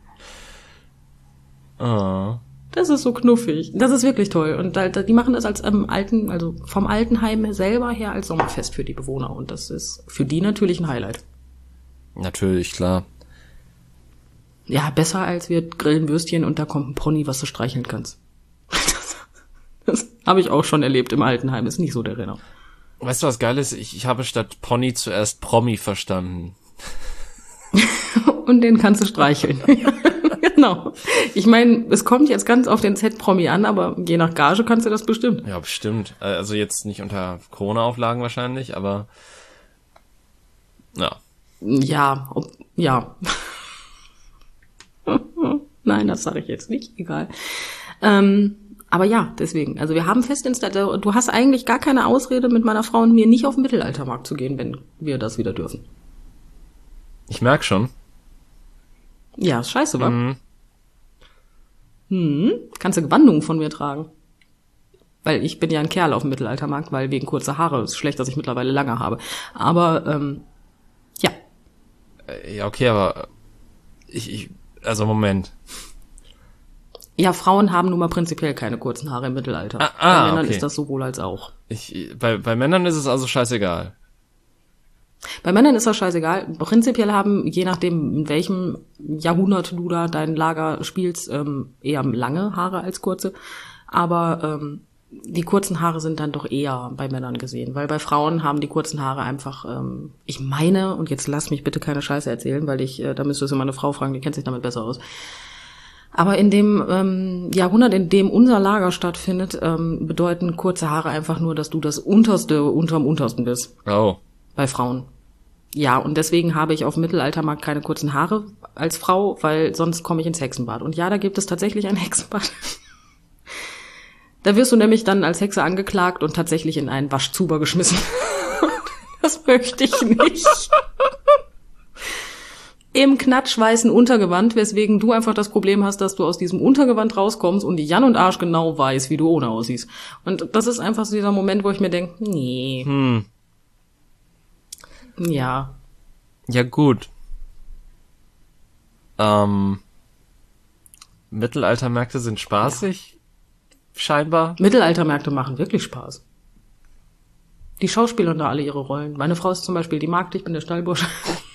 Oh.
Das ist so knuffig. Das ist wirklich toll. Und da, die machen das als ähm, alten, also vom Altenheim selber her als Sommerfest für die Bewohner. Und das ist für die natürlich ein Highlight.
Natürlich, klar.
Ja, besser als wir grillen Würstchen und da kommt ein Pony, was du streicheln kannst. Das, das habe ich auch schon erlebt im Altenheim. Ist nicht so der Renner.
Weißt du, was geil ist? Ich, ich habe statt Pony zuerst Promi verstanden.
Und den kannst du streicheln. Genau. Ich meine, es kommt jetzt ganz auf den Z-Promi an, aber je nach Gage kannst du das bestimmt.
Ja, bestimmt. Also jetzt nicht unter Corona-Auflagen wahrscheinlich, aber ja.
Ja, ob, ja. Nein, das sage ich jetzt nicht, egal. Ähm, aber ja, deswegen. Also wir haben fest installiert, du hast eigentlich gar keine Ausrede, mit meiner Frau und mir nicht auf den Mittelaltermarkt zu gehen, wenn wir das wieder dürfen.
Ich merk schon.
Ja, ist scheiße, wa?
Mhm.
Hm, kannst du Gewandungen von mir tragen. Weil ich bin ja ein Kerl auf dem Mittelaltermarkt, weil wegen kurzer Haare ist schlecht, dass ich mittlerweile lange habe. Aber, ähm, ja.
Ja, okay, aber ich, ich also Moment.
Ja, Frauen haben nun mal prinzipiell keine kurzen Haare im Mittelalter.
Ah, ah,
bei Männern
okay.
ist das sowohl als auch.
Ich, bei, bei Männern ist es also scheißegal.
Bei Männern ist das scheißegal. Prinzipiell haben, je nachdem, in welchem Jahrhundert du da dein Lager spielst, ähm, eher lange Haare als kurze. Aber ähm, die kurzen Haare sind dann doch eher bei Männern gesehen. Weil bei Frauen haben die kurzen Haare einfach, ähm, ich meine, und jetzt lass mich bitte keine Scheiße erzählen, weil ich, äh, da müsstest du meine Frau fragen, die kennt sich damit besser aus. Aber in dem ähm, Jahrhundert, in dem unser Lager stattfindet, ähm, bedeuten kurze Haare einfach nur, dass du das Unterste unterm Untersten bist.
Oh.
Bei Frauen. Ja, und deswegen habe ich auf dem Mittelaltermarkt keine kurzen Haare als Frau, weil sonst komme ich ins Hexenbad. Und ja, da gibt es tatsächlich ein Hexenbad. Da wirst du nämlich dann als Hexe angeklagt und tatsächlich in einen Waschzuber geschmissen. Das möchte ich nicht. Im knatschweißen Untergewand, weswegen du einfach das Problem hast, dass du aus diesem Untergewand rauskommst und die Jan und Arsch genau weiß, wie du ohne aussiehst. Und das ist einfach so dieser Moment, wo ich mir denke, nee.
Hm.
Ja.
Ja, gut. Ähm, Mittelaltermärkte sind spaßig, ja. Scheinbar.
Mittelaltermärkte machen wirklich Spaß. Die schauspielern da alle ihre Rollen. Meine Frau ist zum Beispiel die Magd, ich bin der Stallbursche.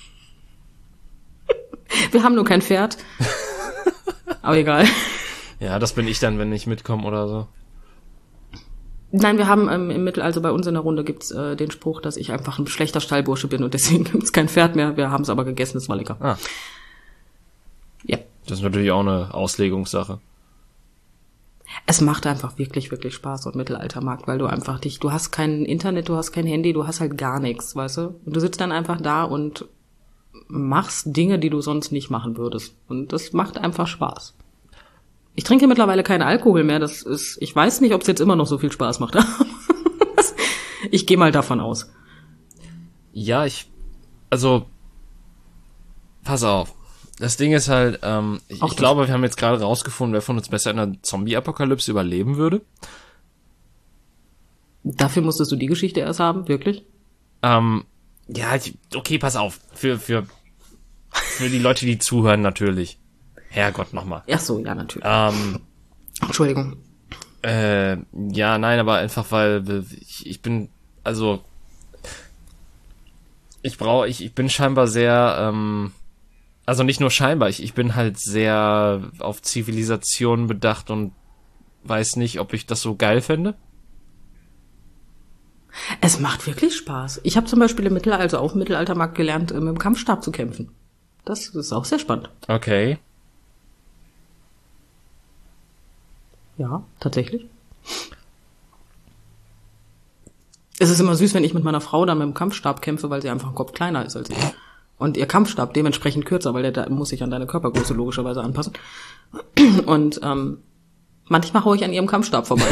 Wir haben nur kein Pferd. Aber egal.
Ja, das bin ich dann, wenn ich mitkomme oder so.
Nein, wir haben ähm, im Mittel, also bei uns in der Runde gibt's äh, den Spruch, dass ich einfach ein schlechter Stallbursche bin und deswegen gibt's kein Pferd mehr. Wir haben es aber gegessen, es war lecker.
Ah.
Ja.
Das ist natürlich auch eine Auslegungssache.
Es macht einfach wirklich, wirklich Spaß, so ein Mittelaltermarkt, weil du einfach dich, du hast kein Internet, du hast kein Handy, du hast halt gar nichts, weißt du? Und du sitzt dann einfach da und machst Dinge, die du sonst nicht machen würdest. Und das macht einfach Spaß. Ich trinke mittlerweile keinen Alkohol mehr. Das ist, ich weiß nicht, ob es jetzt immer noch so viel Spaß macht. Ich gehe mal davon aus.
Ja, ich, also, pass auf. Das Ding ist halt, ähm, ich, ich glaube, wir haben jetzt gerade rausgefunden, wer von uns besser in einer Zombie-Apokalypse überleben würde.
Dafür musstest du die Geschichte erst haben, wirklich?
Ähm, ja, ich, okay, pass auf. Für, für, für die Leute, die zuhören, natürlich. Herrgott, nochmal.
Ach so, ja, natürlich.
Ähm,
Entschuldigung.
Äh, ja, nein, aber einfach, weil ich, ich bin, also, ich brauche, ich, ich bin scheinbar sehr, ähm, also nicht nur scheinbar, ich, ich bin halt sehr auf Zivilisation bedacht und weiß nicht, ob ich das so geil fände.
Es macht wirklich Spaß. Ich habe zum Beispiel im Mittelalter, also auch im Mittelaltermarkt gelernt, mit dem Kampfstab zu kämpfen. Das ist auch sehr spannend.
Okay.
Ja, tatsächlich. Es ist immer süß, wenn ich mit meiner Frau dann mit dem Kampfstab kämpfe, weil sie einfach einen Kopf kleiner ist als ich. Und ihr Kampfstab dementsprechend kürzer, weil der da muss sich an deine Körpergröße logischerweise anpassen. Und ähm, manchmal haue ich an ihrem Kampfstab vorbei.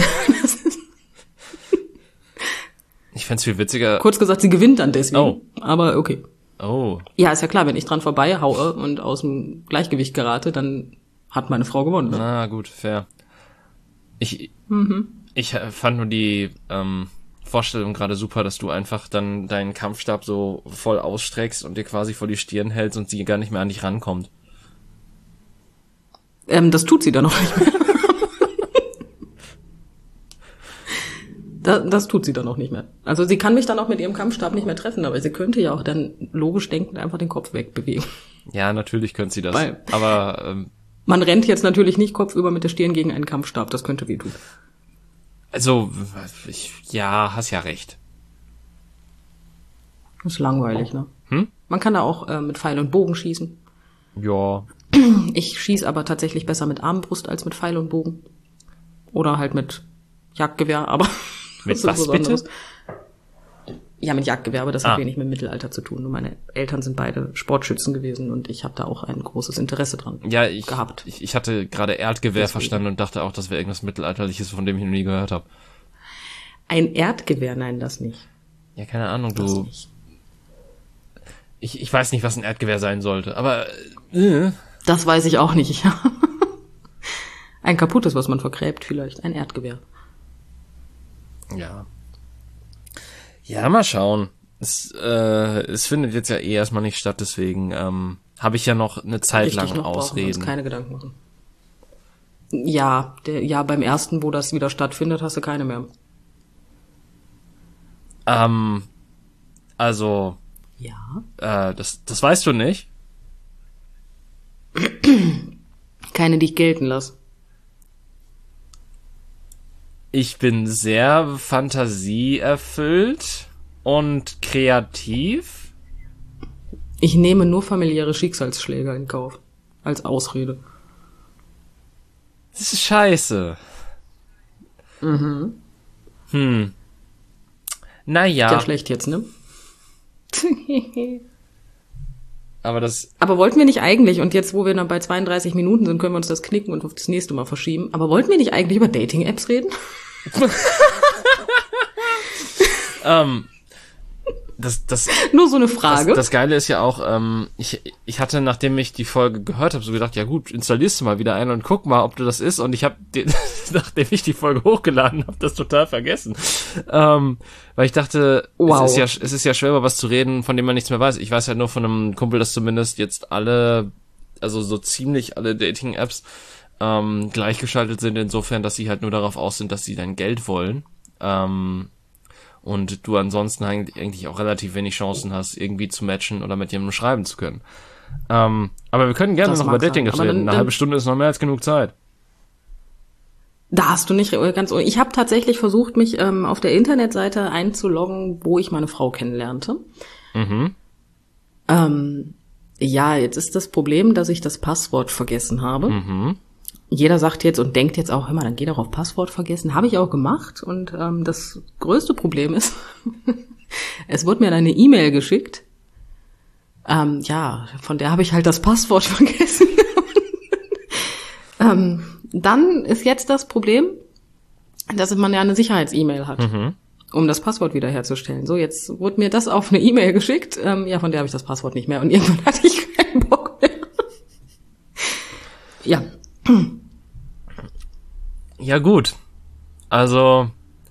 Ich fänd's viel witziger.
Kurz gesagt, sie gewinnt dann deswegen.
Oh.
Aber okay.
Oh.
Ja, ist ja klar, wenn ich dran vorbei haue und aus dem Gleichgewicht gerate, dann hat meine Frau gewonnen. Ne?
Na gut, fair. Ich,
Mhm.
ich fand nur die ähm, Vorstellung gerade super, dass du einfach dann deinen Kampfstab so voll ausstreckst und dir quasi vor die Stirn hältst und sie gar nicht mehr an dich rankommt.
Ähm, das tut sie dann noch nicht mehr. das, das tut sie dann noch nicht mehr. Also sie kann mich dann auch mit ihrem Kampfstab nicht mehr treffen, aber sie könnte ja auch dann logisch denkend einfach den Kopf wegbewegen.
Ja, natürlich könnte sie das.
Weil-
aber ähm,
Man rennt jetzt natürlich nicht kopfüber mit der Stirn gegen einen Kampfstab, das könnte wehtun.
also, ich, ja, hast ja recht.
Das ist langweilig, ne?
Hm?
Man kann da auch äh, mit Pfeil und Bogen schießen.
Ja.
Ich schieße aber tatsächlich besser mit Armbrust als mit Pfeil und Bogen. Oder halt mit Jagdgewehr, aber
Mit
das ist
was
was
bitte?
anderes. Ja, mit Jagdgewehr, aber das
Ah.
hat wenig mit Mittelalter zu tun. Und meine Eltern sind beide Sportschützen gewesen und ich habe da auch ein großes Interesse dran
Ja, ich,
gehabt.
ich, ich hatte gerade Erdgewehr
Deswegen.
verstanden und dachte auch, das wäre irgendwas Mittelalterliches, von dem ich noch nie gehört habe.
Ein Erdgewehr, nein, das nicht.
Ja, keine Ahnung,
Das
du.
nicht.
Ich, ich weiß nicht, was ein Erdgewehr sein sollte, aber äh,
Das weiß ich auch nicht. Ja. Ein kaputtes, was man vergräbt vielleicht. Ein Erdgewehr.
ja. Ja, mal schauen. Es, äh, es findet jetzt ja eh erstmal nicht statt, deswegen ähm, habe ich ja noch eine Zeit
Richtig,
lang
noch brauchen wir uns
Ausreden.
keine Gedanken machen. Ja, der, ja, beim ersten, wo das wieder stattfindet, hast du keine mehr.
Ähm, also,
Ja.
äh, das, das weißt du nicht.
Keine, die ich gelten lasse.
Ich bin sehr fantasieerfüllt und kreativ.
Ich nehme nur familiäre Schicksalsschläge in Kauf. Als Ausrede.
Das ist scheiße. Mhm. Hm. Naja,
Ja, schlecht jetzt, ne?
aber das,
Aber wollten wir nicht eigentlich, und jetzt, wo wir dann bei zweiunddreißig Minuten sind, können wir uns das knicken und auf das nächste Mal verschieben. Aber wollten wir nicht eigentlich über Dating-Apps reden?
ähm, das, das,
Nur so eine
das,
Frage.
das Geile ist ja auch, ähm, ich, ich hatte, nachdem ich die Folge gehört habe, so gedacht, ja gut, installierst du mal wieder ein und guck mal, ob du das ist. Und ich habe, nachdem ich die Folge hochgeladen habe, das total vergessen. Ähm, weil ich dachte,
Wow.
es ist ja, es ist ja schwer, über was zu reden, von dem man nichts mehr weiß. Ich weiß ja nur von einem Kumpel, dass zumindest jetzt alle, also so ziemlich alle Dating-Apps ähm, gleichgeschaltet sind, insofern, dass sie halt nur darauf aus sind, dass sie dein Geld wollen. Ähm, und du ansonsten eigentlich auch relativ wenig Chancen hast, irgendwie zu matchen oder mit jemandem schreiben zu können. Ähm, aber wir können gerne
Das
noch über
mag
Dating
sein, aber
reden.
dann-
Eine halbe Stunde ist noch mehr als genug Zeit.
Da hast du nicht ganz. Ich habe tatsächlich versucht, mich ähm, auf der Internetseite einzuloggen, wo ich meine Frau kennenlernte.
Mhm.
Ähm, ja, jetzt ist das Problem, dass ich das Passwort vergessen habe.
Mhm.
Jeder sagt jetzt und denkt jetzt auch immer, dann geh doch auf Passwort vergessen. Habe ich auch gemacht. Und ähm, das größte Problem ist, es wurde mir eine E-Mail geschickt. Ähm, ja, von der habe ich halt das Passwort vergessen. ähm, dann ist jetzt das Problem, dass man ja eine Sicherheits-E-Mail hat,
Mhm.
um das Passwort wiederherzustellen. So, jetzt wurde mir das auf eine E-Mail geschickt. Ähm, ja, von der habe ich das Passwort nicht mehr. Und irgendwann hatte ich keinen Bock mehr. Ja.
Ja, gut. Also,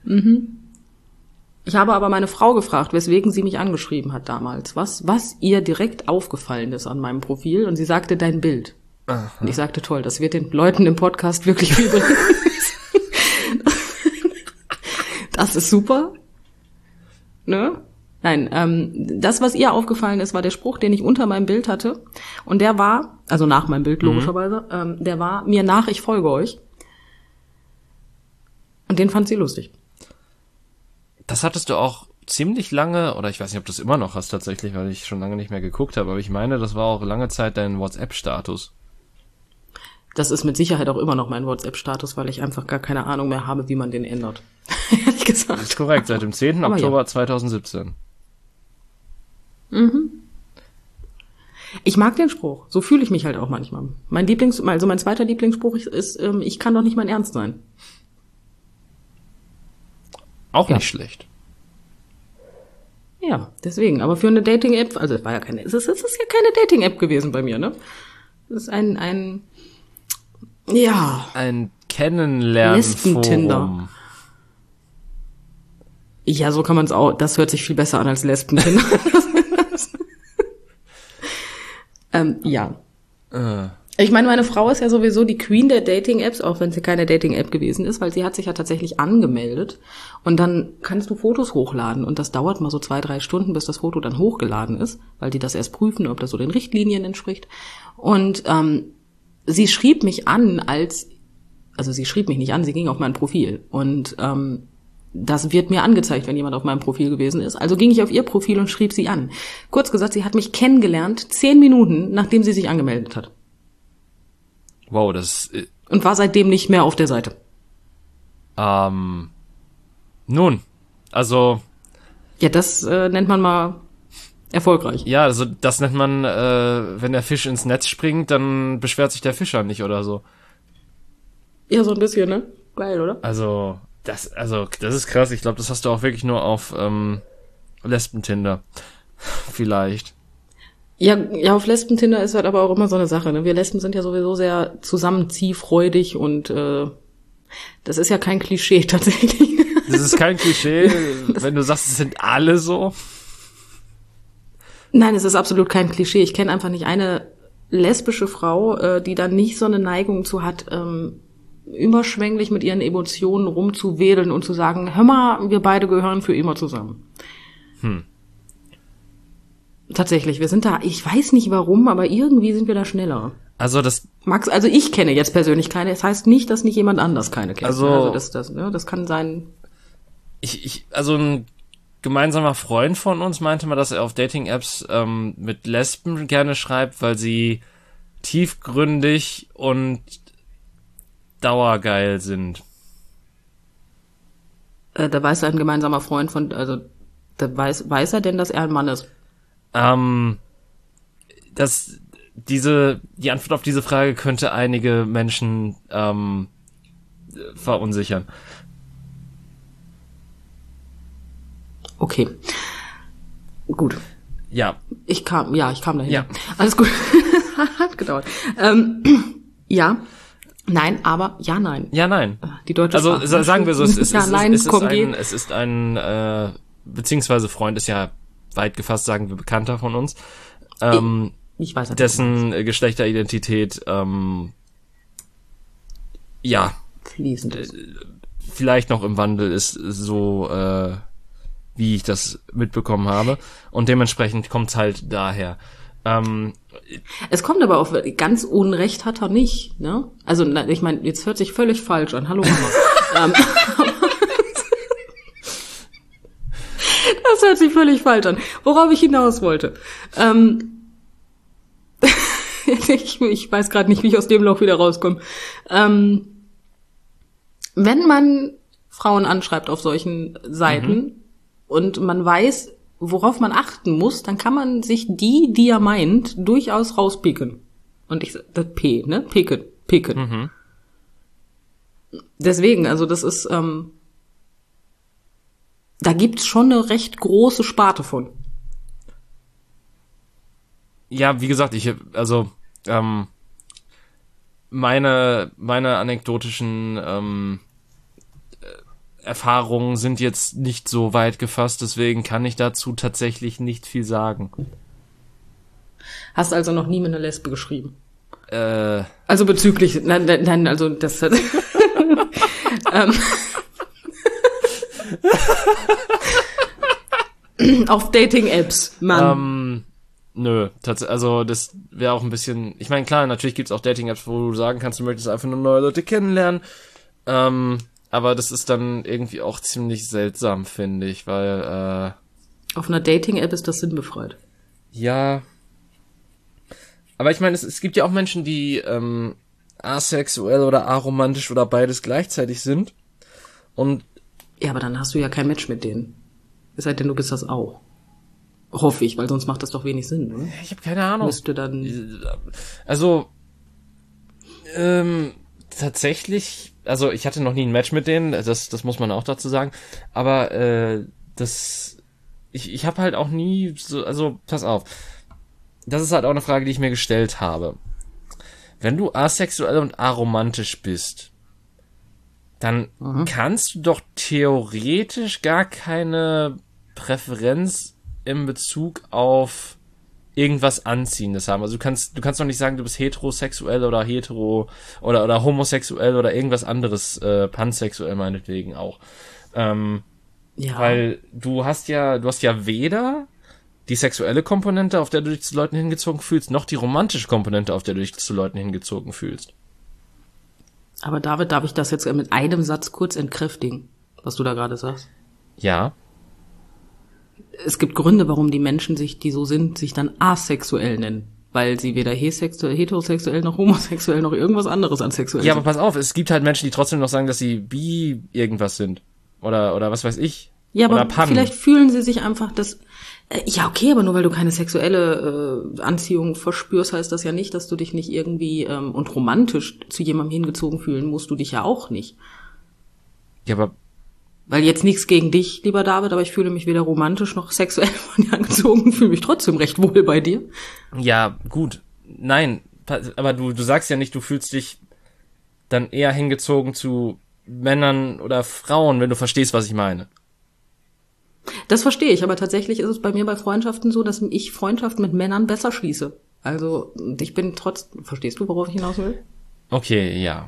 Ich habe aber meine Frau gefragt, weswegen sie mich angeschrieben hat damals. Was, was ihr direkt aufgefallen ist an meinem Profil. Und sie sagte, dein Bild.
aha.
Und ich sagte, toll, das wird den Leuten im Podcast wirklich viel bringen. Das ist super. Ne? Nein, ähm, das, was ihr aufgefallen ist, war der Spruch, den ich unter meinem Bild hatte. Und der war, also nach meinem Bild logischerweise, ähm, der war, mir nach, ich folge euch. Und den fand sie lustig.
Das hattest du auch ziemlich lange, oder ich weiß nicht, ob du es immer noch hast tatsächlich, weil ich schon lange nicht mehr geguckt habe, aber ich meine, das war auch lange Zeit dein WhatsApp-Status.
Das ist mit Sicherheit auch immer noch mein WhatsApp-Status, weil ich einfach gar keine Ahnung mehr habe, wie man den ändert. Ehrlich ehrlich gesagt.
Das ist korrekt, seit dem zehnten
Aber
Oktober
ja.
zweitausendsiebzehn.
Mhm. Ich mag den Spruch. So fühle ich mich halt auch manchmal. Mein Lieblings, also mein zweiter Lieblingsspruch ist, ist ähm, ich kann doch nicht mein Ernst sein.
Auch
Ja.
nicht schlecht.
Ja, deswegen. Aber für eine Dating-App, also es war ja keine, es ist, es ist ja keine Dating-App gewesen bei mir, ne? Es ist ein, ein, ja,
Ein Kennenlernen-Forum.
Lesben-Tinder. Ja, so kann man es auch, das hört sich viel besser an als Lesben-Tinder. ähm, ja.
Äh.
Ich meine, meine Frau ist ja sowieso die Queen der Dating-Apps, auch wenn sie keine Dating-App gewesen ist, weil sie hat sich ja tatsächlich angemeldet und dann kannst du Fotos hochladen und das dauert mal so zwei, drei Stunden, bis das Foto dann hochgeladen ist, weil die das erst prüfen, ob das so den Richtlinien entspricht. Und ähm, sie schrieb mich an als, also sie schrieb mich nicht an, sie ging auf mein Profil und ähm, das wird mir angezeigt, wenn jemand auf meinem Profil gewesen ist. Also ging ich auf ihr Profil und schrieb sie an. Kurz gesagt, sie hat mich kennengelernt, zehn Minuten, nachdem sie sich angemeldet hat.
Wow, das äh,
Und war seitdem nicht mehr auf der Seite.
ähm nun, also
Ja, das äh, nennt man mal erfolgreich.
ja, also das nennt man, äh, wenn der Fisch ins Netz springt, dann beschwert sich der Fischer nicht oder so.
Ja, so ein bisschen, ne? Geil, oder?
Also das, also das ist krass. Ich glaube, das hast du auch wirklich nur auf ähm, Lesben-Tinder. Vielleicht.
Ja, ja, auf Lesben-Tinder ist halt aber auch immer so eine Sache, ne? Wir Lesben sind ja sowieso sehr zusammenziehfreudig und äh, das ist ja kein Klischee tatsächlich.
Das ist kein Klischee, wenn du sagst, es sind alle so.
Nein, es ist absolut kein Klischee. Ich kenne einfach nicht eine lesbische Frau, äh, die dann nicht so eine Neigung zu hat, ähm, überschwänglich mit ihren Emotionen rumzuwedeln und zu sagen, hör mal, wir beide gehören für immer zusammen.
Hm.
Tatsächlich, wir sind da, ich weiß nicht warum, aber irgendwie sind wir da schneller.
Also das,
Max, also ich kenne jetzt persönlich keine. Es heißt nicht, dass nicht jemand anders keine kennt.
Also-
also das, das, ne, das kann sein.
ich, ich, also ein gemeinsamer Freund von uns meinte mal, dass er auf Dating-Apps ähm, mit Lesben gerne schreibt, weil sie tiefgründig und dauergeil sind.
Äh, da weiß ein gemeinsamer Freund von, also da weiß, weiß er denn, dass er ein Mann ist?
Ähm, das, diese, die Antwort auf diese Frage könnte einige Menschen ähm, verunsichern.
Okay. Gut.
Ja,
Ich kam, ja, ich kam dahin.
Ja.
Alles gut. Hat gedauert. Ähm, ja. Nein, aber ja, nein.
ja, nein.
Die deutsche
Also
Sprache.
sa- sagen wir so, es ist,
ja,
es ist,
nein,
es ist
komm,
ein,
geh.
es ist ein, äh, beziehungsweise Freund ist ja weit gefasst, sagen wir, Bekannter von uns, ähm,
Ich weiß nicht.
dessen äh, Geschlechteridentität, ähm, ja,
Fließend ist.
vielleicht noch im Wandel ist, so, äh, wie ich das mitbekommen habe. Und dementsprechend kommt's halt daher. Ähm,
Es kommt aber auf, ganz Unrecht hat er nicht, ne? Also, na, ich meine, jetzt hört sich völlig falsch an. Hallo Mama. ähm, das hört sich völlig falsch an. Worauf ich hinaus wollte. Ähm, ich, ich weiß gerade nicht, wie ich aus dem Loch wieder rauskomme. Ähm, wenn man Frauen anschreibt auf solchen Seiten mhm. und man weiß, worauf man achten muss, dann kann man sich die, die er meint, durchaus rauspicken. Und ich, das P, ne? Picken, picken.
mhm.
Deswegen, also das ist, ähm, da gibt's schon eine recht große Sparte von.
Ja, wie gesagt, ich, also, ähm, meine, meine anekdotischen, ähm, Erfahrungen sind jetzt nicht so weit gefasst, deswegen kann ich dazu tatsächlich nicht viel sagen.
Hast also noch nie mit einer Lesbe geschrieben?
Äh,
Also bezüglich, nein, nein, nein also das ähm. auf Dating-Apps, Mann.
ähm, nö, tats- also das wäre auch ein bisschen, ich meine, klar, natürlich gibt's auch Dating-Apps, wo du sagen kannst, du möchtest einfach nur neue Leute kennenlernen, ähm, aber das ist dann irgendwie auch ziemlich seltsam, finde ich, weil, äh...
Auf einer Dating-App ist das sinnbefreit.
Ja. Aber ich meine, es, es gibt ja auch Menschen, die ähm, asexuell oder aromantisch oder beides gleichzeitig sind. Und
Ja, aber dann hast du ja kein Match mit denen. Es sei denn, du bist das auch. Hoffe ich, weil sonst macht das doch wenig Sinn, oder?
Ich habe keine Ahnung.
Müsste dann...
Also, ähm, tatsächlich, also ich hatte noch nie ein Match mit denen, das das muss man auch dazu sagen, aber äh, das, ich ich habe halt auch nie so, also pass auf, das ist halt auch eine Frage, die ich mir gestellt habe. Wenn du asexuell und aromantisch bist, dann mhm. kannst du doch theoretisch gar keine Präferenz in Bezug auf irgendwas Anziehendes haben. Also du kannst, du kannst doch nicht sagen, du bist heterosexuell oder hetero oder oder homosexuell oder irgendwas anderes, äh, pansexuell meinetwegen auch. Ähm, ja. Weil du hast ja, du hast ja weder die sexuelle Komponente, auf der du dich zu Leuten hingezogen fühlst, noch die romantische Komponente, auf der du dich zu Leuten hingezogen fühlst.
Aber David, darf ich das jetzt mit einem Satz kurz entkräftigen, was du da gerade sagst?
Ja.
Es gibt Gründe, warum die Menschen sich, die so sind, sich dann asexuell nennen. Weil sie weder heterosexuell noch homosexuell noch irgendwas anderes an sexuell
ja,
sind.
Aber pass auf, es gibt halt Menschen, die trotzdem noch sagen, dass sie bi irgendwas sind. Oder, oder was weiß ich.
Ja,
oder
aber
Pan.
Vielleicht fühlen sie sich einfach, dass, äh, ja okay, aber nur weil du keine sexuelle äh, Anziehung verspürst, heißt das ja nicht, dass du dich nicht irgendwie, ähm, und romantisch zu jemandem hingezogen fühlen musst du dich ja auch nicht.
Ja, aber
Weil jetzt nichts gegen dich, lieber David, aber ich fühle mich weder romantisch noch sexuell von dir angezogen, fühle mich trotzdem recht wohl bei dir.
Ja, gut. Nein, aber du, du sagst ja nicht, du fühlst dich dann eher hingezogen zu Männern oder Frauen, wenn du verstehst, was ich meine.
Das verstehe ich, aber tatsächlich ist es bei mir bei Freundschaften so, dass ich Freundschaften mit Männern besser schließe. Also ich bin trotz... Verstehst du, worauf ich hinaus will?
Okay, ja.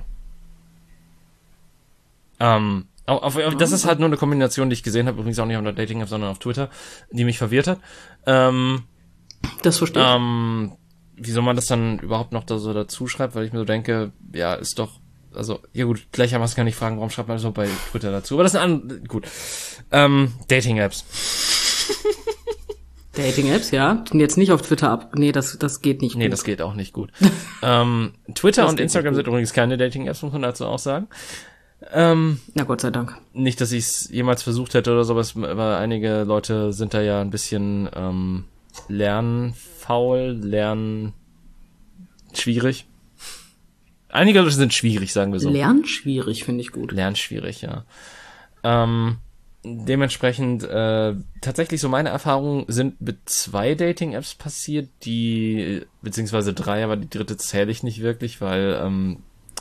Ähm... Auf, auf, das ist halt nur eine Kombination, die ich gesehen habe, übrigens auch nicht auf der Dating-App, sondern auf Twitter, die mich verwirrt hat. Ähm,
das verstehe ich.
Ähm, wieso man das dann überhaupt noch da so dazu schreibt, weil ich mir so denke, ja, ist doch, also, ja gut, gleichermaßen kann ich fragen, warum schreibt man das so bei Twitter dazu? Aber das ist ein, gut. Ähm, Dating-Apps.
Dating-Apps, ja. Und jetzt nicht auf Twitter ab. Nee, das, das geht nicht
nee, gut. Nee, das geht auch nicht gut. ähm, Twitter das und Instagram sind übrigens keine Dating-Apps, muss man dazu auch sagen. Ähm,
Na Gott sei Dank.
Nicht, dass ich es jemals versucht hätte oder sowas, aber einige Leute sind da ja ein bisschen ähm, lernfaul, lernen schwierig. Einige Leute sind schwierig, sagen wir so.
Lernschwierig finde ich gut.
Lernschwierig, ja. Ähm, dementsprechend, äh, tatsächlich so meine Erfahrungen sind mit zwei Dating-Apps passiert, die, beziehungsweise drei, aber die dritte zähle ich nicht wirklich, weil ähm,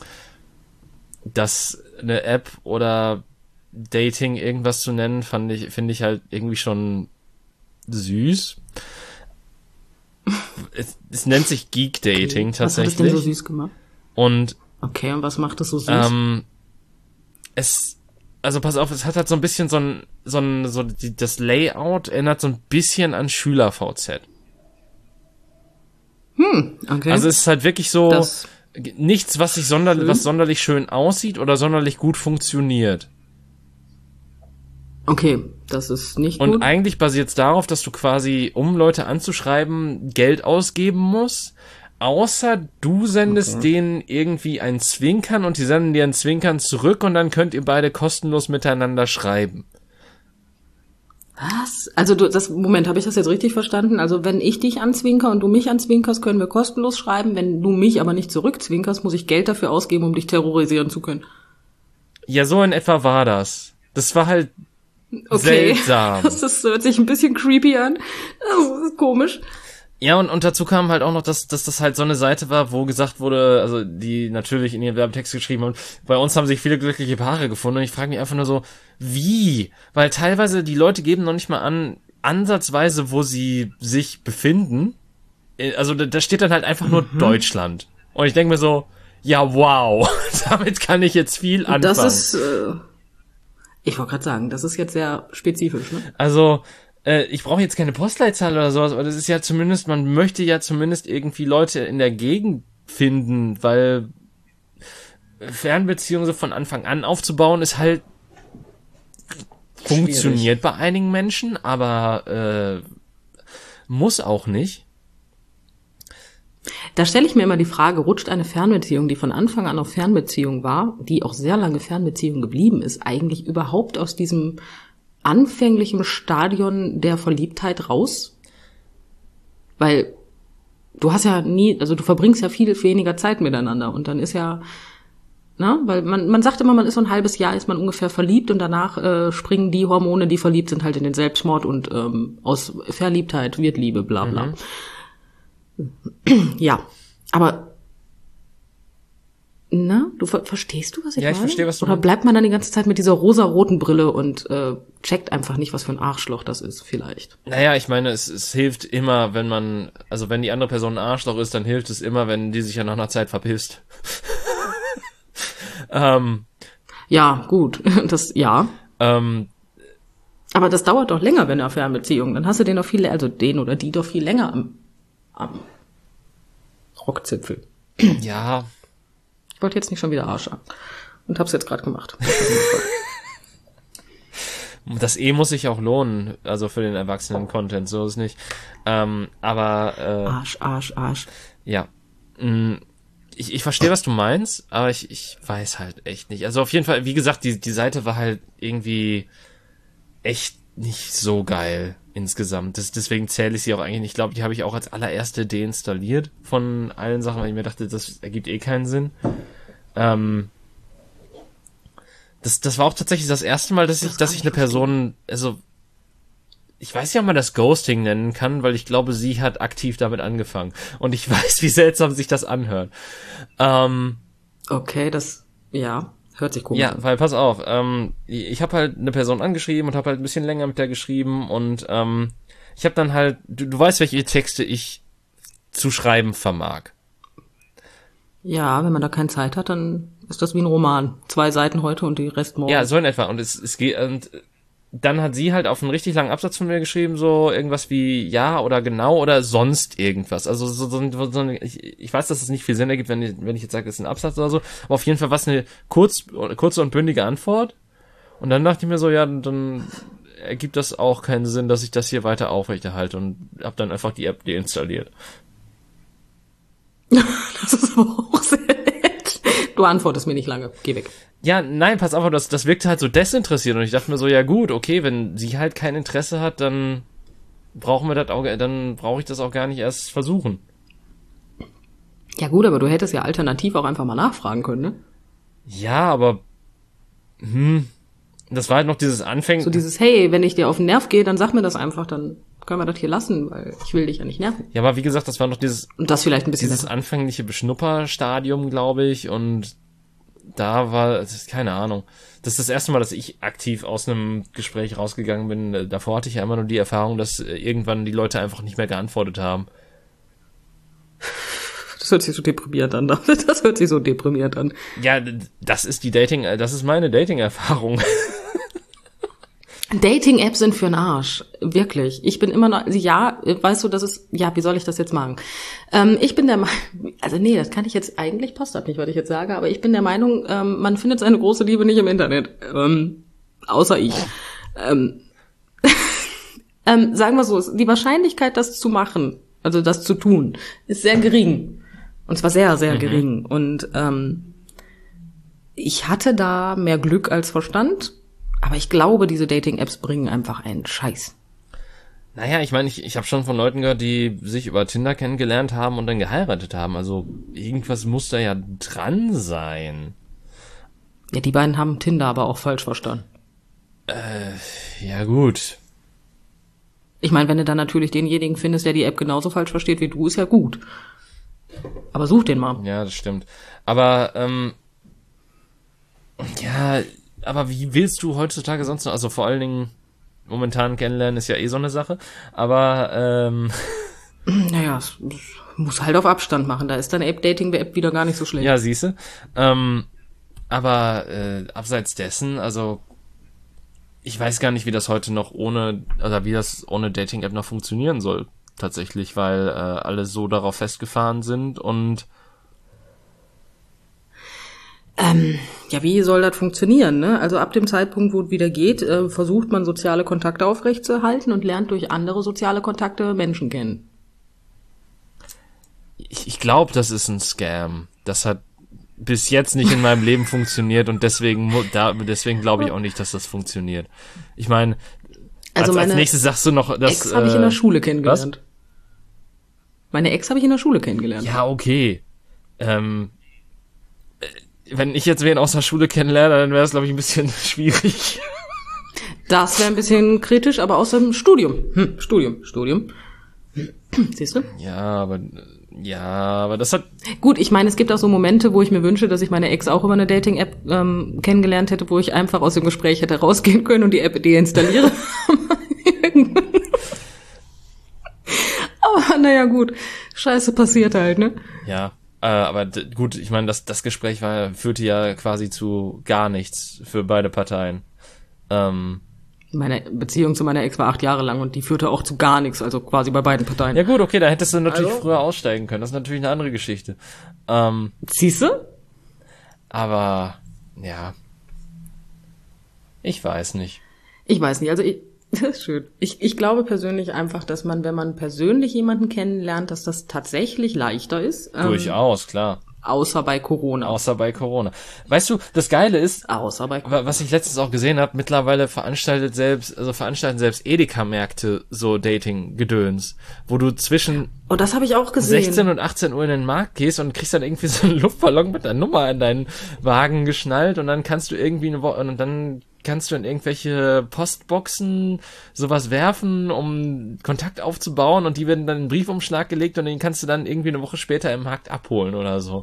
das eine App oder Dating irgendwas zu nennen, fand ich, finde ich halt irgendwie schon süß. Es, es nennt sich Geek Dating okay. tatsächlich. Was hat es denn
so süß gemacht?
Und
okay, und was macht es so süß?
Ähm, es, also pass auf, es hat halt so ein bisschen so ein, so ein, so die, das Layout erinnert so ein bisschen an Schüler-V Z.
Hm, okay.
Also es ist halt wirklich so das nichts, was sich sonderlich, was sonderlich schön aussieht oder sonderlich gut funktioniert.
Okay, das ist nicht
Und
gut.
Und eigentlich basiert es darauf, dass du quasi, um Leute anzuschreiben, Geld ausgeben musst, außer du sendest okay. denen irgendwie ein Zwinkern und die senden dir ein Zwinkern zurück und dann könnt ihr beide kostenlos miteinander schreiben.
Was? Also du, das Moment, habe ich das jetzt richtig verstanden? Also wenn ich dich anzwinker und du mich anzwinkerst, können wir kostenlos schreiben. Wenn du mich aber nicht zurückzwinkerst, muss ich Geld dafür ausgeben, um dich terrorisieren zu können.
Ja, so in etwa war das. Das war halt okay. seltsam.
Das, das hört sich ein bisschen creepy an. Das ist komisch.
Ja, und, und dazu kam halt auch noch, dass, dass das halt so eine Seite war, wo gesagt wurde, also die natürlich in ihren Werbetext geschrieben haben, bei uns haben sich viele glückliche Paare gefunden und ich frage mich einfach nur so, wie? Weil teilweise die Leute geben noch nicht mal an, ansatzweise, wo sie sich befinden. Also da, da steht dann halt einfach nur mhm. Deutschland. Und ich denke mir so, ja wow, damit kann ich jetzt viel anfangen.
Das ist, äh, ich wollte gerade sagen, das ist jetzt sehr spezifisch, ne?
Also ich brauche jetzt keine Postleitzahl oder sowas, aber das ist ja zumindest, man möchte ja zumindest irgendwie Leute in der Gegend finden, weil Fernbeziehungen so von Anfang an aufzubauen ist halt schwierig. Funktioniert bei einigen Menschen, aber äh, muss auch nicht.
Da stelle ich mir immer die Frage, rutscht eine Fernbeziehung, die von Anfang an auf Fernbeziehung war, die auch sehr lange Fernbeziehung geblieben ist, eigentlich überhaupt aus diesem anfänglichen Stadion der Verliebtheit raus? Weil du hast ja nie, also du verbringst ja viel weniger Zeit miteinander und dann ist ja, na, weil man man sagt immer, man ist so ein halbes Jahr, ist man ungefähr verliebt und danach äh, springen die Hormone, die verliebt sind, halt in den Selbstmord und ähm, aus Verliebtheit wird Liebe, bla bla. Mhm. Ja, aber na, du ver- verstehst du, was ich
Ja,
meine?
ich verstehe, was du
Oder
meinst.
bleibt man dann die ganze Zeit mit dieser rosa-roten Brille und äh, checkt einfach nicht, was für ein Arschloch das ist, vielleicht?
Naja, ich meine, es, es hilft immer, wenn man, also wenn die andere Person ein Arschloch ist, dann hilft es immer, wenn die sich ja nach einer Zeit verpisst. ähm,
Ja, gut, das, ja.
ähm,
Aber das dauert doch länger, wenn er Fernbeziehung. Dann hast du den doch viel, also den oder die doch viel länger am, am Rockzipfel.
ja,
Ich wollte jetzt nicht schon wieder Arsch sagen. Und hab's jetzt gerade gemacht.
das eh muss sich auch lohnen, also für den Erwachsenen-Content, so ist es nicht. Ähm, aber, äh,
Arsch, Arsch, Arsch.
ja, mh, ich, ich verstehe, was du meinst, aber ich, ich weiß halt echt nicht. Also auf jeden Fall, wie gesagt, die, die Seite war halt irgendwie echt nicht so geil insgesamt. Das, deswegen zähle ich sie auch eigentlich nicht. Ich glaube, die habe ich auch als allererste deinstalliert von allen Sachen, weil ich mir dachte, das ergibt eh keinen Sinn. Ähm, das, das war auch tatsächlich das erste Mal, dass ich,
Das
dass
kann
ich
ich
eine Person, also ich weiß nicht, ob man das Ghosting nennen kann, weil ich glaube, sie hat aktiv damit angefangen. Und ich weiß, wie seltsam sich das anhört. Ähm,
Okay, das, ja, hört sich komisch
ja,
an.
weil pass auf, ähm, ich habe halt eine Person angeschrieben und habe halt ein bisschen länger mit der geschrieben und ähm, ich habe dann halt, du, du weißt, welche Texte ich zu schreiben vermag.
Ja, wenn man da keine Zeit hat, dann ist das wie ein Roman. Zwei Seiten heute und die Rest morgen.
Ja, so in etwa. Und es, es geht, und dann hat sie halt auf einen richtig langen Absatz von mir geschrieben, so irgendwas wie ja oder genau oder sonst irgendwas. Also so, so, so so eine, ich, ich weiß, dass es nicht viel Sinn ergibt, wenn ich, wenn ich jetzt sage, es ist ein Absatz oder so, aber auf jeden Fall war es eine kurz, kurze und bündige Antwort. Und dann dachte ich mir so, ja, dann ergibt das auch keinen Sinn, dass ich das hier weiter aufrechterhalte und habe dann einfach die App deinstalliert.
Das ist aber auch sehr nett. Du antwortest mir nicht lange. Geh weg.
Ja, nein, pass auf, das, das wirkte halt so desinteressiert und ich dachte mir so, ja gut, okay, wenn sie halt kein Interesse hat, dann brauchen wir das auch, dann brauche ich das auch gar nicht erst versuchen.
Ja gut, aber du hättest ja alternativ auch einfach mal nachfragen können, ne?
Ja, aber hm, das war halt noch dieses Anfängen.
So dieses, hey, wenn ich dir auf den Nerv gehe, dann sag mir das einfach, dann können wir das hier lassen, weil ich will dich ja nicht nerven.
Ja, aber wie gesagt, das war noch dieses
Und das vielleicht ein bisschen
dieses
besser.
anfängliche Beschnupperstadium, glaube ich, und da war, das ist keine Ahnung. Das ist das erste Mal, dass ich aktiv aus einem Gespräch rausgegangen bin. Davor hatte ich ja immer nur die Erfahrung, dass irgendwann die Leute einfach nicht mehr geantwortet haben.
Das hört sich so deprimiert an. Das hört sich so deprimiert an.
Ja, das ist die Dating, das ist meine Dating-Erfahrung.
Dating-Apps sind für den Arsch. Wirklich. Ich bin immer noch, ja, weißt du, das ist, ja, wie soll ich das jetzt machen? Ähm, ich bin der Meinung, also nee, das kann ich jetzt, eigentlich passt das nicht, was ich jetzt sage, aber ich bin der Meinung, ähm, man findet seine große Liebe nicht im Internet. Ähm, außer ich. Ähm, ähm, sagen wir so, die Wahrscheinlichkeit, das zu machen, also das zu tun, ist sehr gering. Und zwar sehr, sehr mhm. gering. Und ähm, ich hatte da mehr Glück als Verstand. Aber ich glaube, diese Dating-Apps bringen einfach einen Scheiß.
Naja, ich meine, ich, ich habe schon von Leuten gehört, die sich über Tinder kennengelernt haben und dann geheiratet haben. Also irgendwas muss da ja dran sein.
Ja, die beiden haben Tinder aber auch falsch verstanden.
Äh, ja gut.
Ich meine, wenn du dann natürlich denjenigen findest, der die App genauso falsch versteht wie du, ist ja gut. Aber such den mal.
Ja, das stimmt. Aber, ähm, ja... Aber wie willst du heutzutage sonst noch, also vor allen Dingen momentan kennenlernen ist ja eh so eine Sache, aber ähm
naja, es muss halt auf Abstand machen, da ist deine App-Dating-App wieder gar nicht so schlecht.
Ja, siehste. Ähm, aber äh, abseits dessen, also ich weiß gar nicht, wie das heute noch ohne, oder wie das ohne Dating-App noch funktionieren soll, tatsächlich, weil äh, alle so darauf festgefahren sind und
Ähm, ja, wie soll das funktionieren, ne? Also ab dem Zeitpunkt, wo es wieder geht, äh, versucht man soziale Kontakte aufrechtzuerhalten und lernt durch andere soziale Kontakte Menschen kennen.
Ich, ich glaube, das ist ein Scam. Das hat bis jetzt nicht in meinem Leben funktioniert und deswegen da, deswegen glaube ich auch nicht, dass das funktioniert. Ich meine,
Also
als,
meine
als nächstes sagst du noch, dass
Ex habe ich in der
äh,
Schule kennengelernt.
was?
Meine Ex habe ich in der Schule kennengelernt.
Ja, okay. Ähm, äh, wenn ich jetzt wen aus der Schule kennenlerne, dann wäre es, glaube ich, ein bisschen schwierig.
Das wäre ein bisschen kritisch, aber aus dem Studium. Hm, Studium, Studium. Siehst du?
Ja, aber ja, aber das hat
Gut, ich meine, es gibt auch so Momente, wo ich mir wünsche, dass ich meine Ex auch über eine Dating-App ähm, kennengelernt hätte, wo ich einfach aus dem Gespräch hätte rausgehen können und die App deinstalliere. Aber naja, gut. Scheiße passiert halt, ne?
ja, äh, aber d- gut, ich meine, das das Gespräch war führte ja quasi zu gar nichts für beide Parteien. Ähm,
Meine Beziehung zu meiner Ex war acht Jahre lang und die führte auch zu gar nichts, also quasi bei beiden Parteien.
ja gut, okay, da hättest du natürlich
Also?
früher aussteigen können. Das ist natürlich eine andere Geschichte. Ähm,
Siehst du?
aber ja, ich weiß nicht.
Ich weiß nicht, also ich, das ist schön. Ich, ich glaube persönlich einfach, dass man, wenn man persönlich jemanden kennenlernt, dass das tatsächlich leichter ist. Ähm,
Durchaus, klar.
Außer bei Corona.
Außer bei Corona. Weißt du, das Geile ist,
Außer bei Corona.
wa- was ich letztens auch gesehen habe, mittlerweile veranstaltet selbst, also veranstalten selbst Edeka-Märkte so Dating-Gedöns, wo du zwischen
Oh, das habe ich auch gesehen.
sechzehn und achtzehn Uhr in den Markt gehst und kriegst dann irgendwie so einen Luftballon mit einer Nummer an deinen Wagen geschnallt und dann kannst du irgendwie eine Woche, und dann kannst du in irgendwelche Postboxen sowas werfen, um Kontakt aufzubauen und die werden dann in einen Briefumschlag gelegt und den kannst du dann irgendwie eine Woche später im Markt abholen oder so.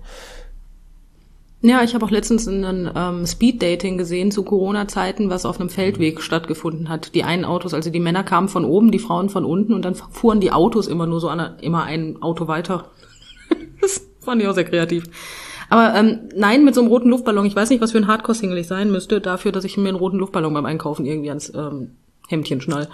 Ja, ich habe auch letztens ein ähm, Speed-Dating gesehen zu Corona-Zeiten, was auf einem Feldweg stattgefunden hat. Die einen Autos, also die Männer kamen von oben, die Frauen von unten und dann fuhren die Autos immer nur so an, einer- immer ein Auto weiter. Das fand ich auch sehr kreativ. Aber ähm, nein, mit so einem roten Luftballon, ich weiß nicht, was für ein Hardcore-Single ich sein müsste, dafür, dass ich mir einen roten Luftballon beim Einkaufen irgendwie ans ähm, Hemdchen schnall.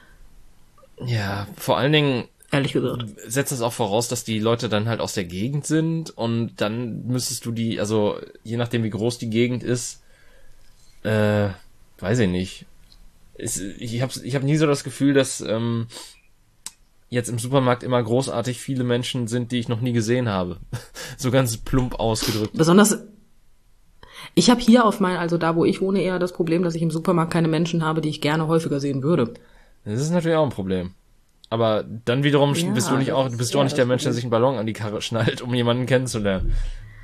Ja, vor allen Dingen
Ehrlich gesagt.
setzt es auch voraus, dass die Leute dann halt aus der Gegend sind und dann müsstest du die, also je nachdem wie groß die Gegend ist, äh, weiß ich nicht. Es, ich habe ich hab nie so das Gefühl, dass ähm, jetzt im Supermarkt immer großartig viele Menschen sind, die ich noch nie gesehen habe. So ganz plump ausgedrückt.
Besonders, ich habe hier auf mein, also da, wo ich wohne, eher das Problem, dass ich im Supermarkt keine Menschen habe, die ich gerne häufiger sehen würde.
Das ist natürlich auch ein Problem. Aber dann wiederum
Ja,
bist du nicht
das
auch,
ist
bist du
eher
auch nicht
das
der Mensch, der
Problem.
sich einen Ballon an die Karre schnallt, um jemanden kennenzulernen.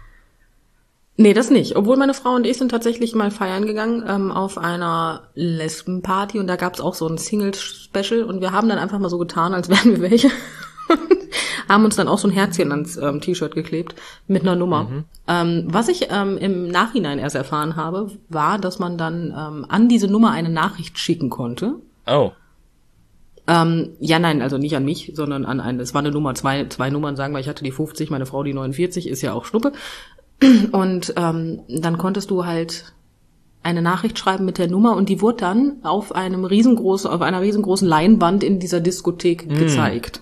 Nee, das nicht. Obwohl meine Frau und ich sind tatsächlich mal feiern gegangen ähm, auf einer Lesbenparty und da gab's auch so ein Single-Special und wir haben dann einfach mal so getan, als wären wir welche. Haben uns dann auch so ein Herzchen ans ähm, T-Shirt geklebt mit einer Nummer.
Mhm.
Ähm, was ich ähm, im Nachhinein erst erfahren habe, war, dass man dann ähm, an diese Nummer eine Nachricht schicken konnte.
Oh.
Ähm, ja, nein, also nicht an mich, sondern an eine, es war eine Nummer, zwei, zwei Nummern, sagen wir, ich hatte die fünfzig, meine Frau die neunundvierzig, ist ja auch Schnuppe. Und ähm, dann konntest du halt eine Nachricht schreiben mit der Nummer und die wurde dann auf einem riesengroßen, auf einer riesengroßen Leinwand in dieser Diskothek gezeigt.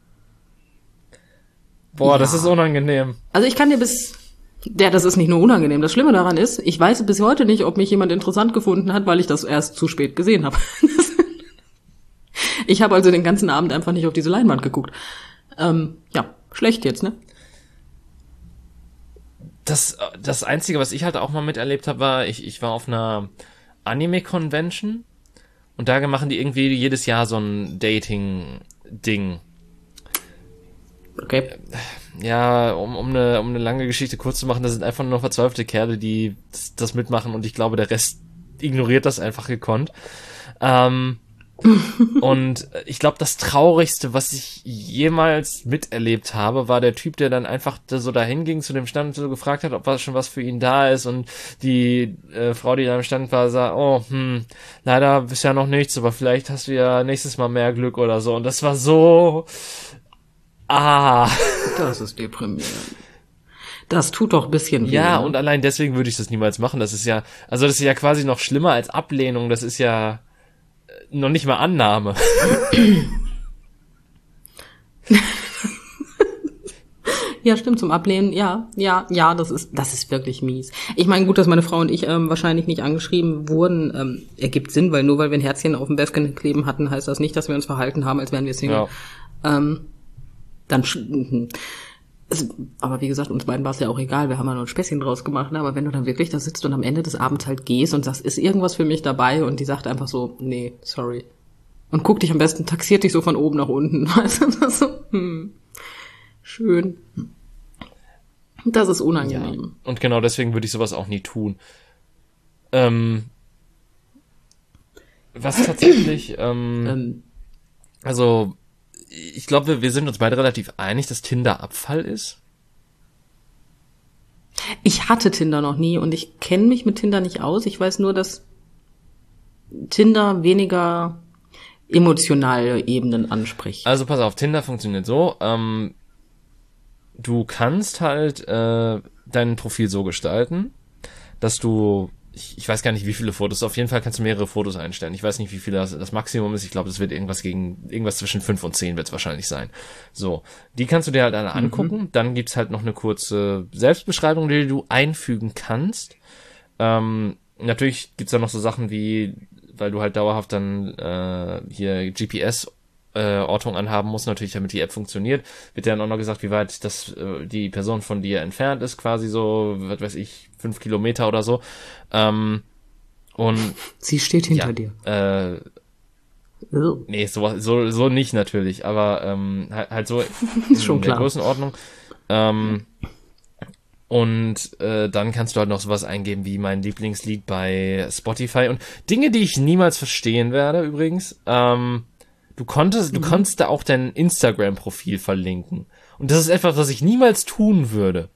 Boah,
Ja.
das ist unangenehm.
Also ich kann dir bis, ja, das ist nicht nur unangenehm. Das Schlimme daran ist, ich weiß bis heute nicht, ob mich jemand interessant gefunden hat, weil ich das erst zu spät gesehen habe. Ich habe also den ganzen Abend einfach nicht auf diese Leinwand geguckt. Ähm, ja, schlecht jetzt, ne?
Das, das Einzige, was ich halt auch mal miterlebt habe, war, ich, ich war auf einer Anime-Convention und da machen die irgendwie jedes Jahr so ein Dating-Ding.
Okay.
Ja, um, um, eine, um eine lange Geschichte kurz zu machen, das sind einfach nur verzweifelte Kerle, die das, das mitmachen und ich glaube, der Rest ignoriert das einfach gekonnt. Ähm, und ich glaube, das Traurigste, was ich jemals miterlebt habe, war der Typ, der dann einfach da so dahin ging zu dem Stand und so gefragt hat, ob was schon was für ihn da ist und die äh, Frau, die da am Stand war, sah, oh, hm, leider bisher noch nichts, aber vielleicht hast du ja nächstes Mal mehr Glück oder so. Und das war so, ah.
Das ist deprimierend. Das tut doch ein bisschen weh.
Ja,
ne?
und allein deswegen würde ich das niemals machen. Das ist ja, also das ist ja quasi noch schlimmer als Ablehnung. Das ist ja äh, noch nicht mal Annahme.
Ja, stimmt, zum Ablehnen, ja, ja, ja, das ist, das ist wirklich mies. Ich meine, gut, dass meine Frau und ich ähm, wahrscheinlich nicht angeschrieben wurden, ähm, ergibt Sinn, weil nur weil wir ein Herzchen auf dem Bäfken kleben hatten, heißt das nicht, dass wir uns verhalten haben, als wären wir Single.
Ja.
Ähm, dann, sch- mhm. Es, aber wie gesagt, uns beiden war es ja auch egal, wir haben ja nur ein Späßchen draus gemacht, ne? Aber wenn du dann wirklich da sitzt und am Ende des Abends halt gehst und sagst, ist irgendwas für mich dabei und die sagt einfach so, nee, sorry. Und guck dich am besten, taxiert dich so von oben nach unten. Weißt du, das so, hm, schön. Das ist unangenehm.
Ja. Und genau deswegen würde ich sowas auch nie tun. Ähm, was tatsächlich, ähm,
Ähm,
also ich glaube, wir, wir sind uns beide relativ einig, dass Tinder Abfall ist.
Ich hatte Tinder noch nie und ich kenne mich mit Tinder nicht aus. Ich weiß nur, dass Tinder weniger emotionale Ebenen anspricht.
Also pass auf, Tinder funktioniert so, ähm, du kannst halt äh, dein Profil so gestalten, dass du, ich, ich weiß gar nicht, wie viele Fotos, auf jeden Fall kannst du mehrere Fotos einstellen. Ich weiß nicht, wie viel das, das Maximum ist. Ich glaube, das wird irgendwas gegen, irgendwas zwischen fünf und zehn wird es wahrscheinlich sein. So, die kannst du dir halt alle
Mhm.
angucken. Dann gibt's halt noch eine kurze Selbstbeschreibung, die du einfügen kannst. Ähm, natürlich gibt's da noch so Sachen wie, weil du halt dauerhaft dann äh, hier G P S äh, Ortung anhaben musst, natürlich, damit die App funktioniert, wird dir dann auch noch gesagt, wie weit das äh, die Person von dir entfernt ist, quasi so, was weiß ich, fünf Kilometer oder so. Ähm, und
Sie steht hinter
ja,
dir.
äh,
Oh.
nee, so, so, so nicht natürlich, aber ähm, halt, halt so in
Schon
der
klar.
Größenordnung. Ähm, und äh, dann kannst du halt noch sowas eingeben wie mein Lieblingslied bei Spotify und Dinge, die ich niemals verstehen werde übrigens. Ähm, du konntest, du
Mhm.
konntest da auch dein Instagram-Profil verlinken. Und das ist etwas, was ich niemals tun würde.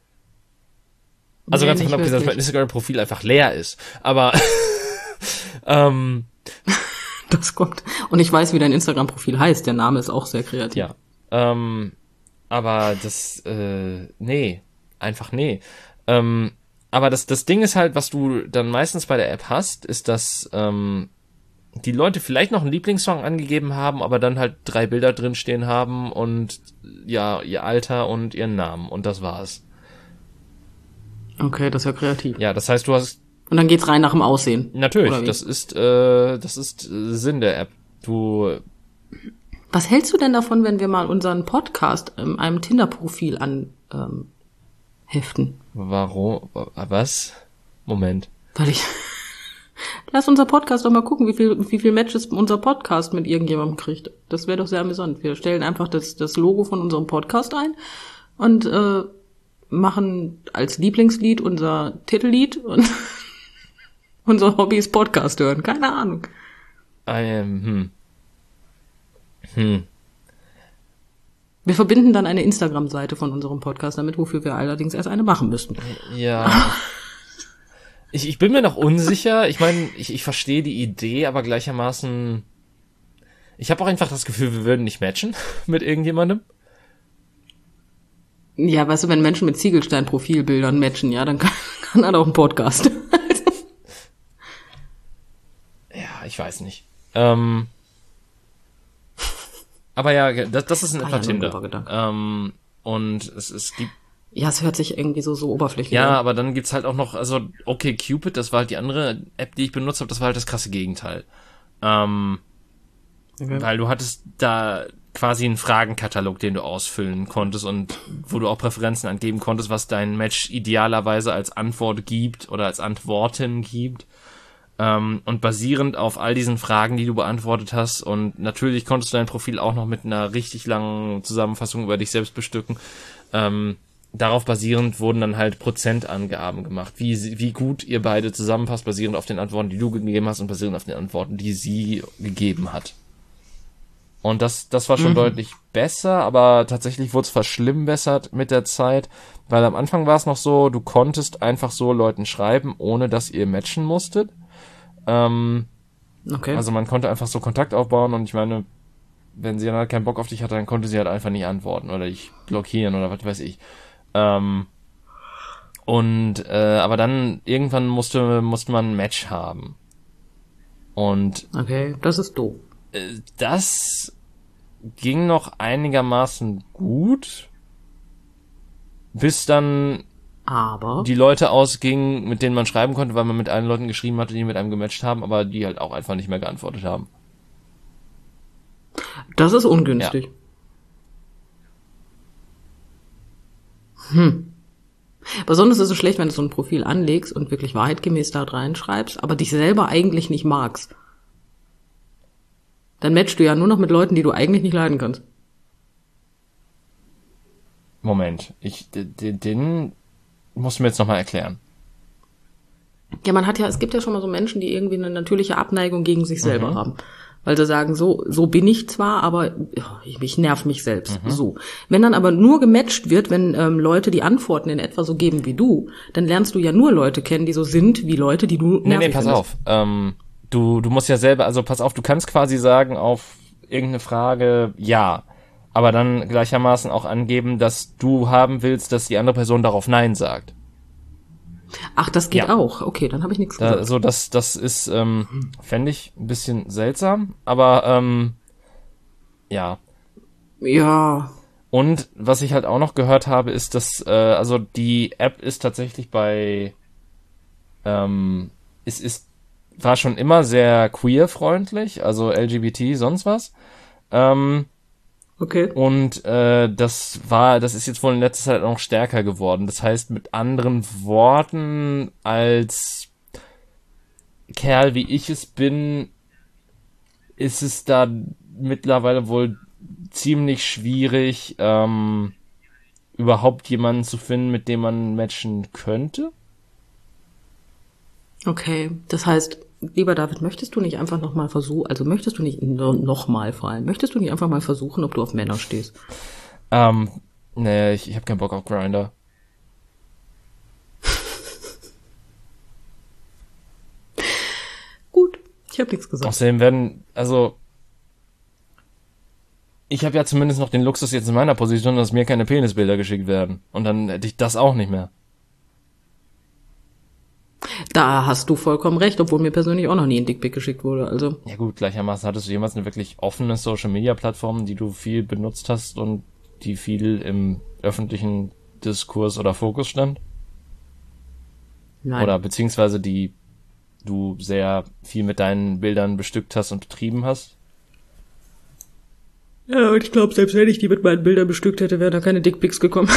Also
Nee,
ganz davon
nicht
abgesehen, dass mein
wirklich.
Instagram-Profil einfach leer ist. Aber ähm,
Das kommt. Und ich weiß, wie dein Instagram-Profil heißt. Der Name ist auch sehr kreativ.
ja. Ähm, aber das, äh, nee. Einfach nee. Ähm, aber das, das Ding ist halt, was du dann meistens bei der App hast, ist, dass ähm, die Leute vielleicht noch einen Lieblingssong angegeben haben, aber dann halt drei Bilder drin stehen haben und ja, ihr Alter und ihren Namen und das war's.
Okay, das ist ja kreativ.
Ja, das heißt, du hast
Und dann geht's rein nach dem Aussehen.
natürlich,
Oder wie?
das ist äh, das ist äh, Sinn der App. Du
Was hältst du denn davon, wenn wir mal unseren Podcast ähm, einem Tinder-Profil an ähm, heften?
warum was? Moment.
Weil ich Lass unser Podcast doch mal gucken, wie viel wie viel Matches unser Podcast mit irgendjemandem kriegt. Das wäre doch sehr amüsant. Wir stellen einfach das das Logo von unserem Podcast ein und äh, machen als Lieblingslied unser Titellied und unser Hobby ist Podcast hören. Keine Ahnung.
Ähm, hm. Hm.
Wir verbinden dann eine Instagram-Seite von unserem Podcast damit, wofür wir allerdings erst eine machen müssten.
Ja. Ich, ich bin mir noch unsicher. Ich meine, ich, ich verstehe die Idee, aber gleichermaßen. Ich habe auch einfach das Gefühl, wir würden nicht matchen mit irgendjemandem.
Ja, weißt du, wenn Menschen mit Ziegelstein-Profilbildern matchen, ja, dann kann, kann er auch einen Podcast.
Ja, ich weiß nicht. Ähm, aber ja, das, das ist in
War
etwa
ja nur ein
Tinder.
grober Gedanke.
Ähm, und es, es gibt
Ja, es hört sich irgendwie so so oberflächlich
ja,
an.
aber dann gibt's halt auch noch, also OkCupid, das war halt die andere App, die ich benutzt habe, das war halt das krasse Gegenteil. Ähm,
Okay.
Weil du hattest da quasi einen Fragenkatalog, den du ausfüllen konntest und wo du auch Präferenzen angeben konntest, was dein Match idealerweise als Antwort gibt oder als Antworten gibt. Ähm, und basierend auf all diesen Fragen, die du beantwortet hast, und natürlich konntest du dein Profil auch noch mit einer richtig langen Zusammenfassung über dich selbst bestücken, ähm, darauf basierend wurden dann halt Prozentangaben gemacht, wie, sie, wie gut ihr beide zusammenpasst, basierend auf den Antworten, die du gegeben hast und basierend auf den Antworten, die sie gegeben hat. Und das, das war schon
Mhm.
deutlich besser, aber tatsächlich wurde es verschlimmbessert mit der Zeit, weil am Anfang war es noch so, du konntest einfach so Leuten schreiben, ohne dass ihr matchen musstet. Ähm,
Okay.
also man konnte einfach so Kontakt aufbauen und ich meine, wenn sie dann halt keinen Bock auf dich hatte, dann konnte sie halt einfach nicht antworten oder dich blockieren oder was weiß ich. Ähm, und, äh, aber dann irgendwann musste, musste man ein Match haben. Und
Okay, das ist doof.
äh, das ging noch einigermaßen gut, bis dann
Aber
die Leute ausgingen, mit denen man schreiben konnte, weil man mit allen Leuten geschrieben hatte, die mit einem gematcht haben, aber die halt auch einfach nicht mehr geantwortet haben.
das ist ungünstig. Besonders ist es schlecht, wenn du so ein Profil anlegst und wirklich wahrheitgemäß da reinschreibst, aber dich selber eigentlich nicht magst. Dann matchst du ja nur noch mit Leuten, die du eigentlich nicht leiden kannst.
Moment, ich, den, den musst du mir jetzt nochmal erklären.
Ja, man hat ja, es gibt ja schon mal so Menschen, die irgendwie eine natürliche Abneigung gegen sich selber mhm. haben. Weil sie sagen, so, so bin ich zwar, aber ich, ich nerv mich selbst. Mhm. So. Wenn dann aber nur gematcht wird, wenn ähm, Leute die Antworten in etwa so geben wie du, dann lernst du ja nur Leute kennen, die so sind wie Leute, die du nervig
Nee, nee, pass
findest.
auf. Ähm, du, du musst ja selber, also pass auf, du kannst quasi sagen auf irgendeine Frage ja, aber dann gleichermaßen auch angeben, dass du haben willst, dass die andere Person darauf Nein sagt.
Ach, das geht
Ja.
auch. Okay, dann habe ich nichts
Da,
gesagt.
so, das, das ist, ähm, fände ich ein bisschen seltsam, aber ähm, ja.
Ja.
Und was ich halt auch noch gehört habe, ist, dass, äh, also die App ist tatsächlich bei, ähm, es ist, war schon immer sehr queer-freundlich, also L G B T, sonst was. Ähm,
Okay.
Und äh, das war, das ist jetzt wohl in letzter Zeit noch stärker geworden. Das heißt, mit anderen Worten, als Kerl wie ich es bin, ist es da mittlerweile wohl ziemlich schwierig, ähm, überhaupt jemanden zu finden, mit dem man matchen könnte.
Okay, das heißt, lieber David, möchtest du nicht einfach nochmal versuchen, also möchtest du nicht nochmal vor allem, möchtest du nicht einfach mal versuchen, ob du auf Männer stehst?
Ähm, nee, ich, ich habe keinen Bock auf Grindr.
Gut, ich habe nichts gesagt.
Außerdem werden, also ich habe ja zumindest noch den Luxus jetzt in meiner Position, dass mir keine Penisbilder geschickt werden. Und dann hätte ich das auch nicht mehr.
Da hast du vollkommen recht, obwohl mir persönlich auch noch nie ein Dickpick geschickt wurde, also.
Ja gut, gleichermaßen hattest du jemals eine wirklich offene Social-Media-Plattform, die du viel benutzt hast und die viel im öffentlichen Diskurs oder Fokus stand?
Nein.
Oder beziehungsweise die du sehr viel mit deinen Bildern bestückt hast und betrieben hast?
Ja, und ich glaube, selbst wenn ich die mit meinen Bildern bestückt hätte, wären da keine Dickpics gekommen.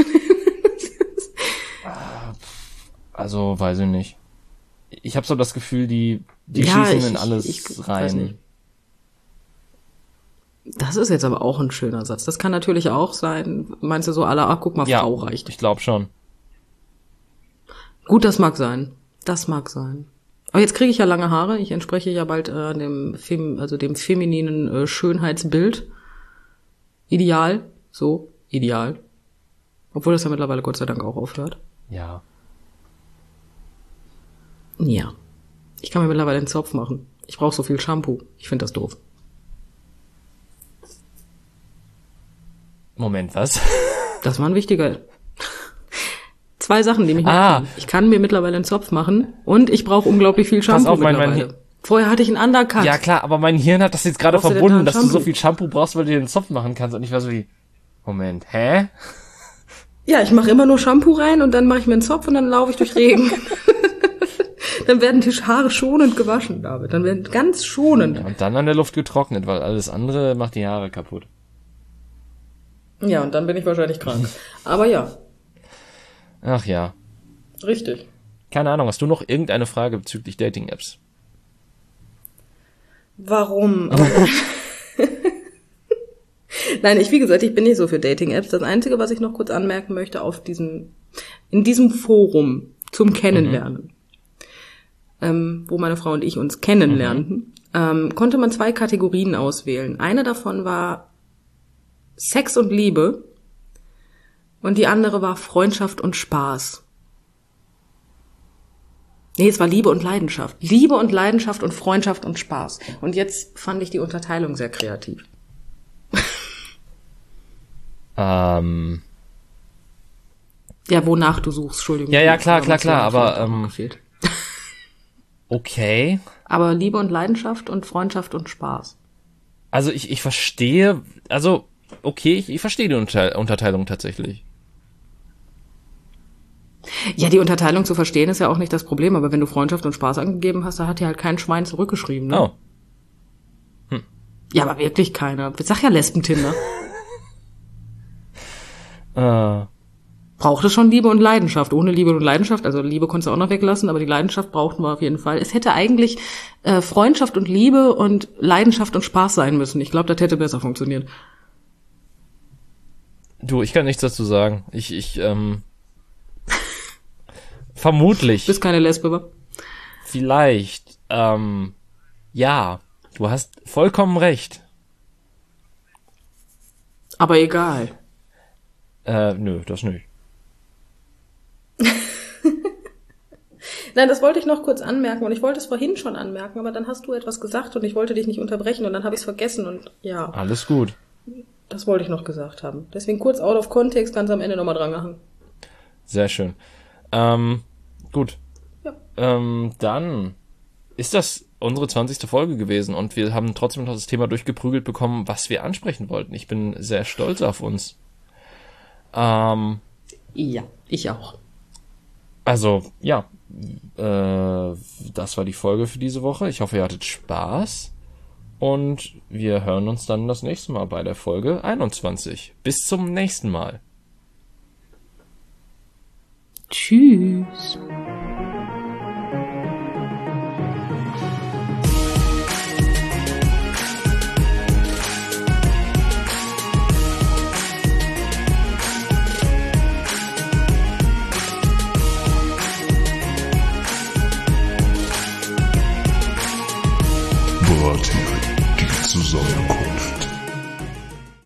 Also, weiß ich nicht. Ich habe so das Gefühl, die, die
Ja,
schießen
ich-
in alles
ich- ich weiß
rein.
nicht. Das ist jetzt aber auch ein schöner Satz. Das kann natürlich auch sein. Meinst du so, à la, ach, guck mal,
Ja,
Frau reicht.
ich glaube schon.
Gut, das mag sein. Das mag sein. Aber jetzt kriege ich ja lange Haare. Ich entspreche ja bald äh, dem Fem also dem femininen äh, Schönheitsbild. Ideal. So, ideal. Obwohl das ja mittlerweile Gott sei Dank auch aufhört.
Ja.
Ja. Ich kann mir mittlerweile einen Zopf machen. Ich brauche so viel Shampoo. Ich finde das doof.
Moment, was?
Das war ein wichtiger... Zwei Sachen, die mich
Ah.
nerven. Ich kann mir mittlerweile einen Zopf machen und ich brauche unglaublich viel Shampoo
auf, mein- mein
mittlerweile. Vorher hatte ich einen Undercut.
Ja klar, aber mein Hirn hat das jetzt gerade
Brauchst du denn
verbunden,
da
dass du so
Shampoo?
viel Shampoo brauchst, weil du dir den Zopf machen kannst. Und ich war so wie, Moment, hä?
Ja, ich mache immer nur Shampoo rein und dann mache ich mir einen Zopf und dann laufe ich durch Regen. Dann werden die Haare schonend gewaschen, David. Dann werden ganz schonend.
Ja, und dann an der Luft getrocknet, weil alles andere macht die Haare kaputt.
Ja, und dann bin ich wahrscheinlich krank. Aber ja,
Ach ja.
richtig.
Keine Ahnung, hast du noch irgendeine Frage bezüglich Dating-Apps?
Warum? Nein, ich, wie gesagt, ich bin nicht so für Dating-Apps. Das Einzige, was ich noch kurz anmerken möchte, auf diesem, in diesem Forum zum Kennenlernen, ähm, wo meine Frau und ich uns kennenlernten, ähm, konnte man zwei Kategorien auswählen. Eine davon war Sex und Liebe und die andere war Freundschaft und Spaß. Nee, es war Liebe und Leidenschaft. Liebe und Leidenschaft und Freundschaft und Spaß. Und jetzt fand ich die Unterteilung sehr kreativ.
Ähm,
Ja, wonach du suchst, Entschuldigung.
Ja, ja, klar,
Aber
klar,
man's
klar,
ja
aber,
vielleicht auch
ähm,
gefehlt.
okay.
Aber Liebe und Leidenschaft und Freundschaft und Spaß.
Also ich, ich verstehe, also, okay, ich, ich verstehe die Unter- Unterteilung tatsächlich.
Ja, die Unterteilung zu verstehen ist ja auch nicht das Problem, aber wenn du Freundschaft und Spaß angegeben hast, da hat dir halt kein Schwein zurückgeschrieben, ne?
Oh.
Ja, aber wirklich keiner. Ich sag ja Lesbentinder.
Äh,
brauchte schon Liebe und Leidenschaft. Ohne Liebe und Leidenschaft, also Liebe konntest du auch noch weglassen, aber die Leidenschaft brauchten wir auf jeden Fall. Es hätte eigentlich äh, Freundschaft und Liebe und Leidenschaft und Spaß sein müssen. Ich glaube, das hätte besser funktioniert.
Du, ich kann nichts dazu sagen. Ich, ich, ähm, vermutlich.
Du bist keine Lesbe, wa?
Vielleicht, ähm, ja, du hast vollkommen recht.
Aber egal.
Äh, nö, das nicht.
Nein, das wollte ich noch kurz anmerken und ich wollte es vorhin schon anmerken, aber dann hast du etwas gesagt und ich wollte dich nicht unterbrechen und dann habe ich es vergessen und ja.
Alles gut.
Das wollte ich noch gesagt haben. Deswegen kurz out of context, ganz am Ende nochmal drangehangen.
Sehr schön. Ähm, gut.
Ja.
Ähm, dann ist das unsere zwanzigste Folge gewesen und wir haben trotzdem noch das Thema durchgeprügelt bekommen, was wir ansprechen wollten. Ich bin sehr stolz auf uns. Ähm,
ja, ich auch.
Also, ja, äh, das war die Folge für diese Woche. Ich hoffe, ihr hattet Spaß. Und wir hören uns dann das nächste Mal bei der Folge einundzwanzig. Bis zum nächsten Mal.
Tschüss.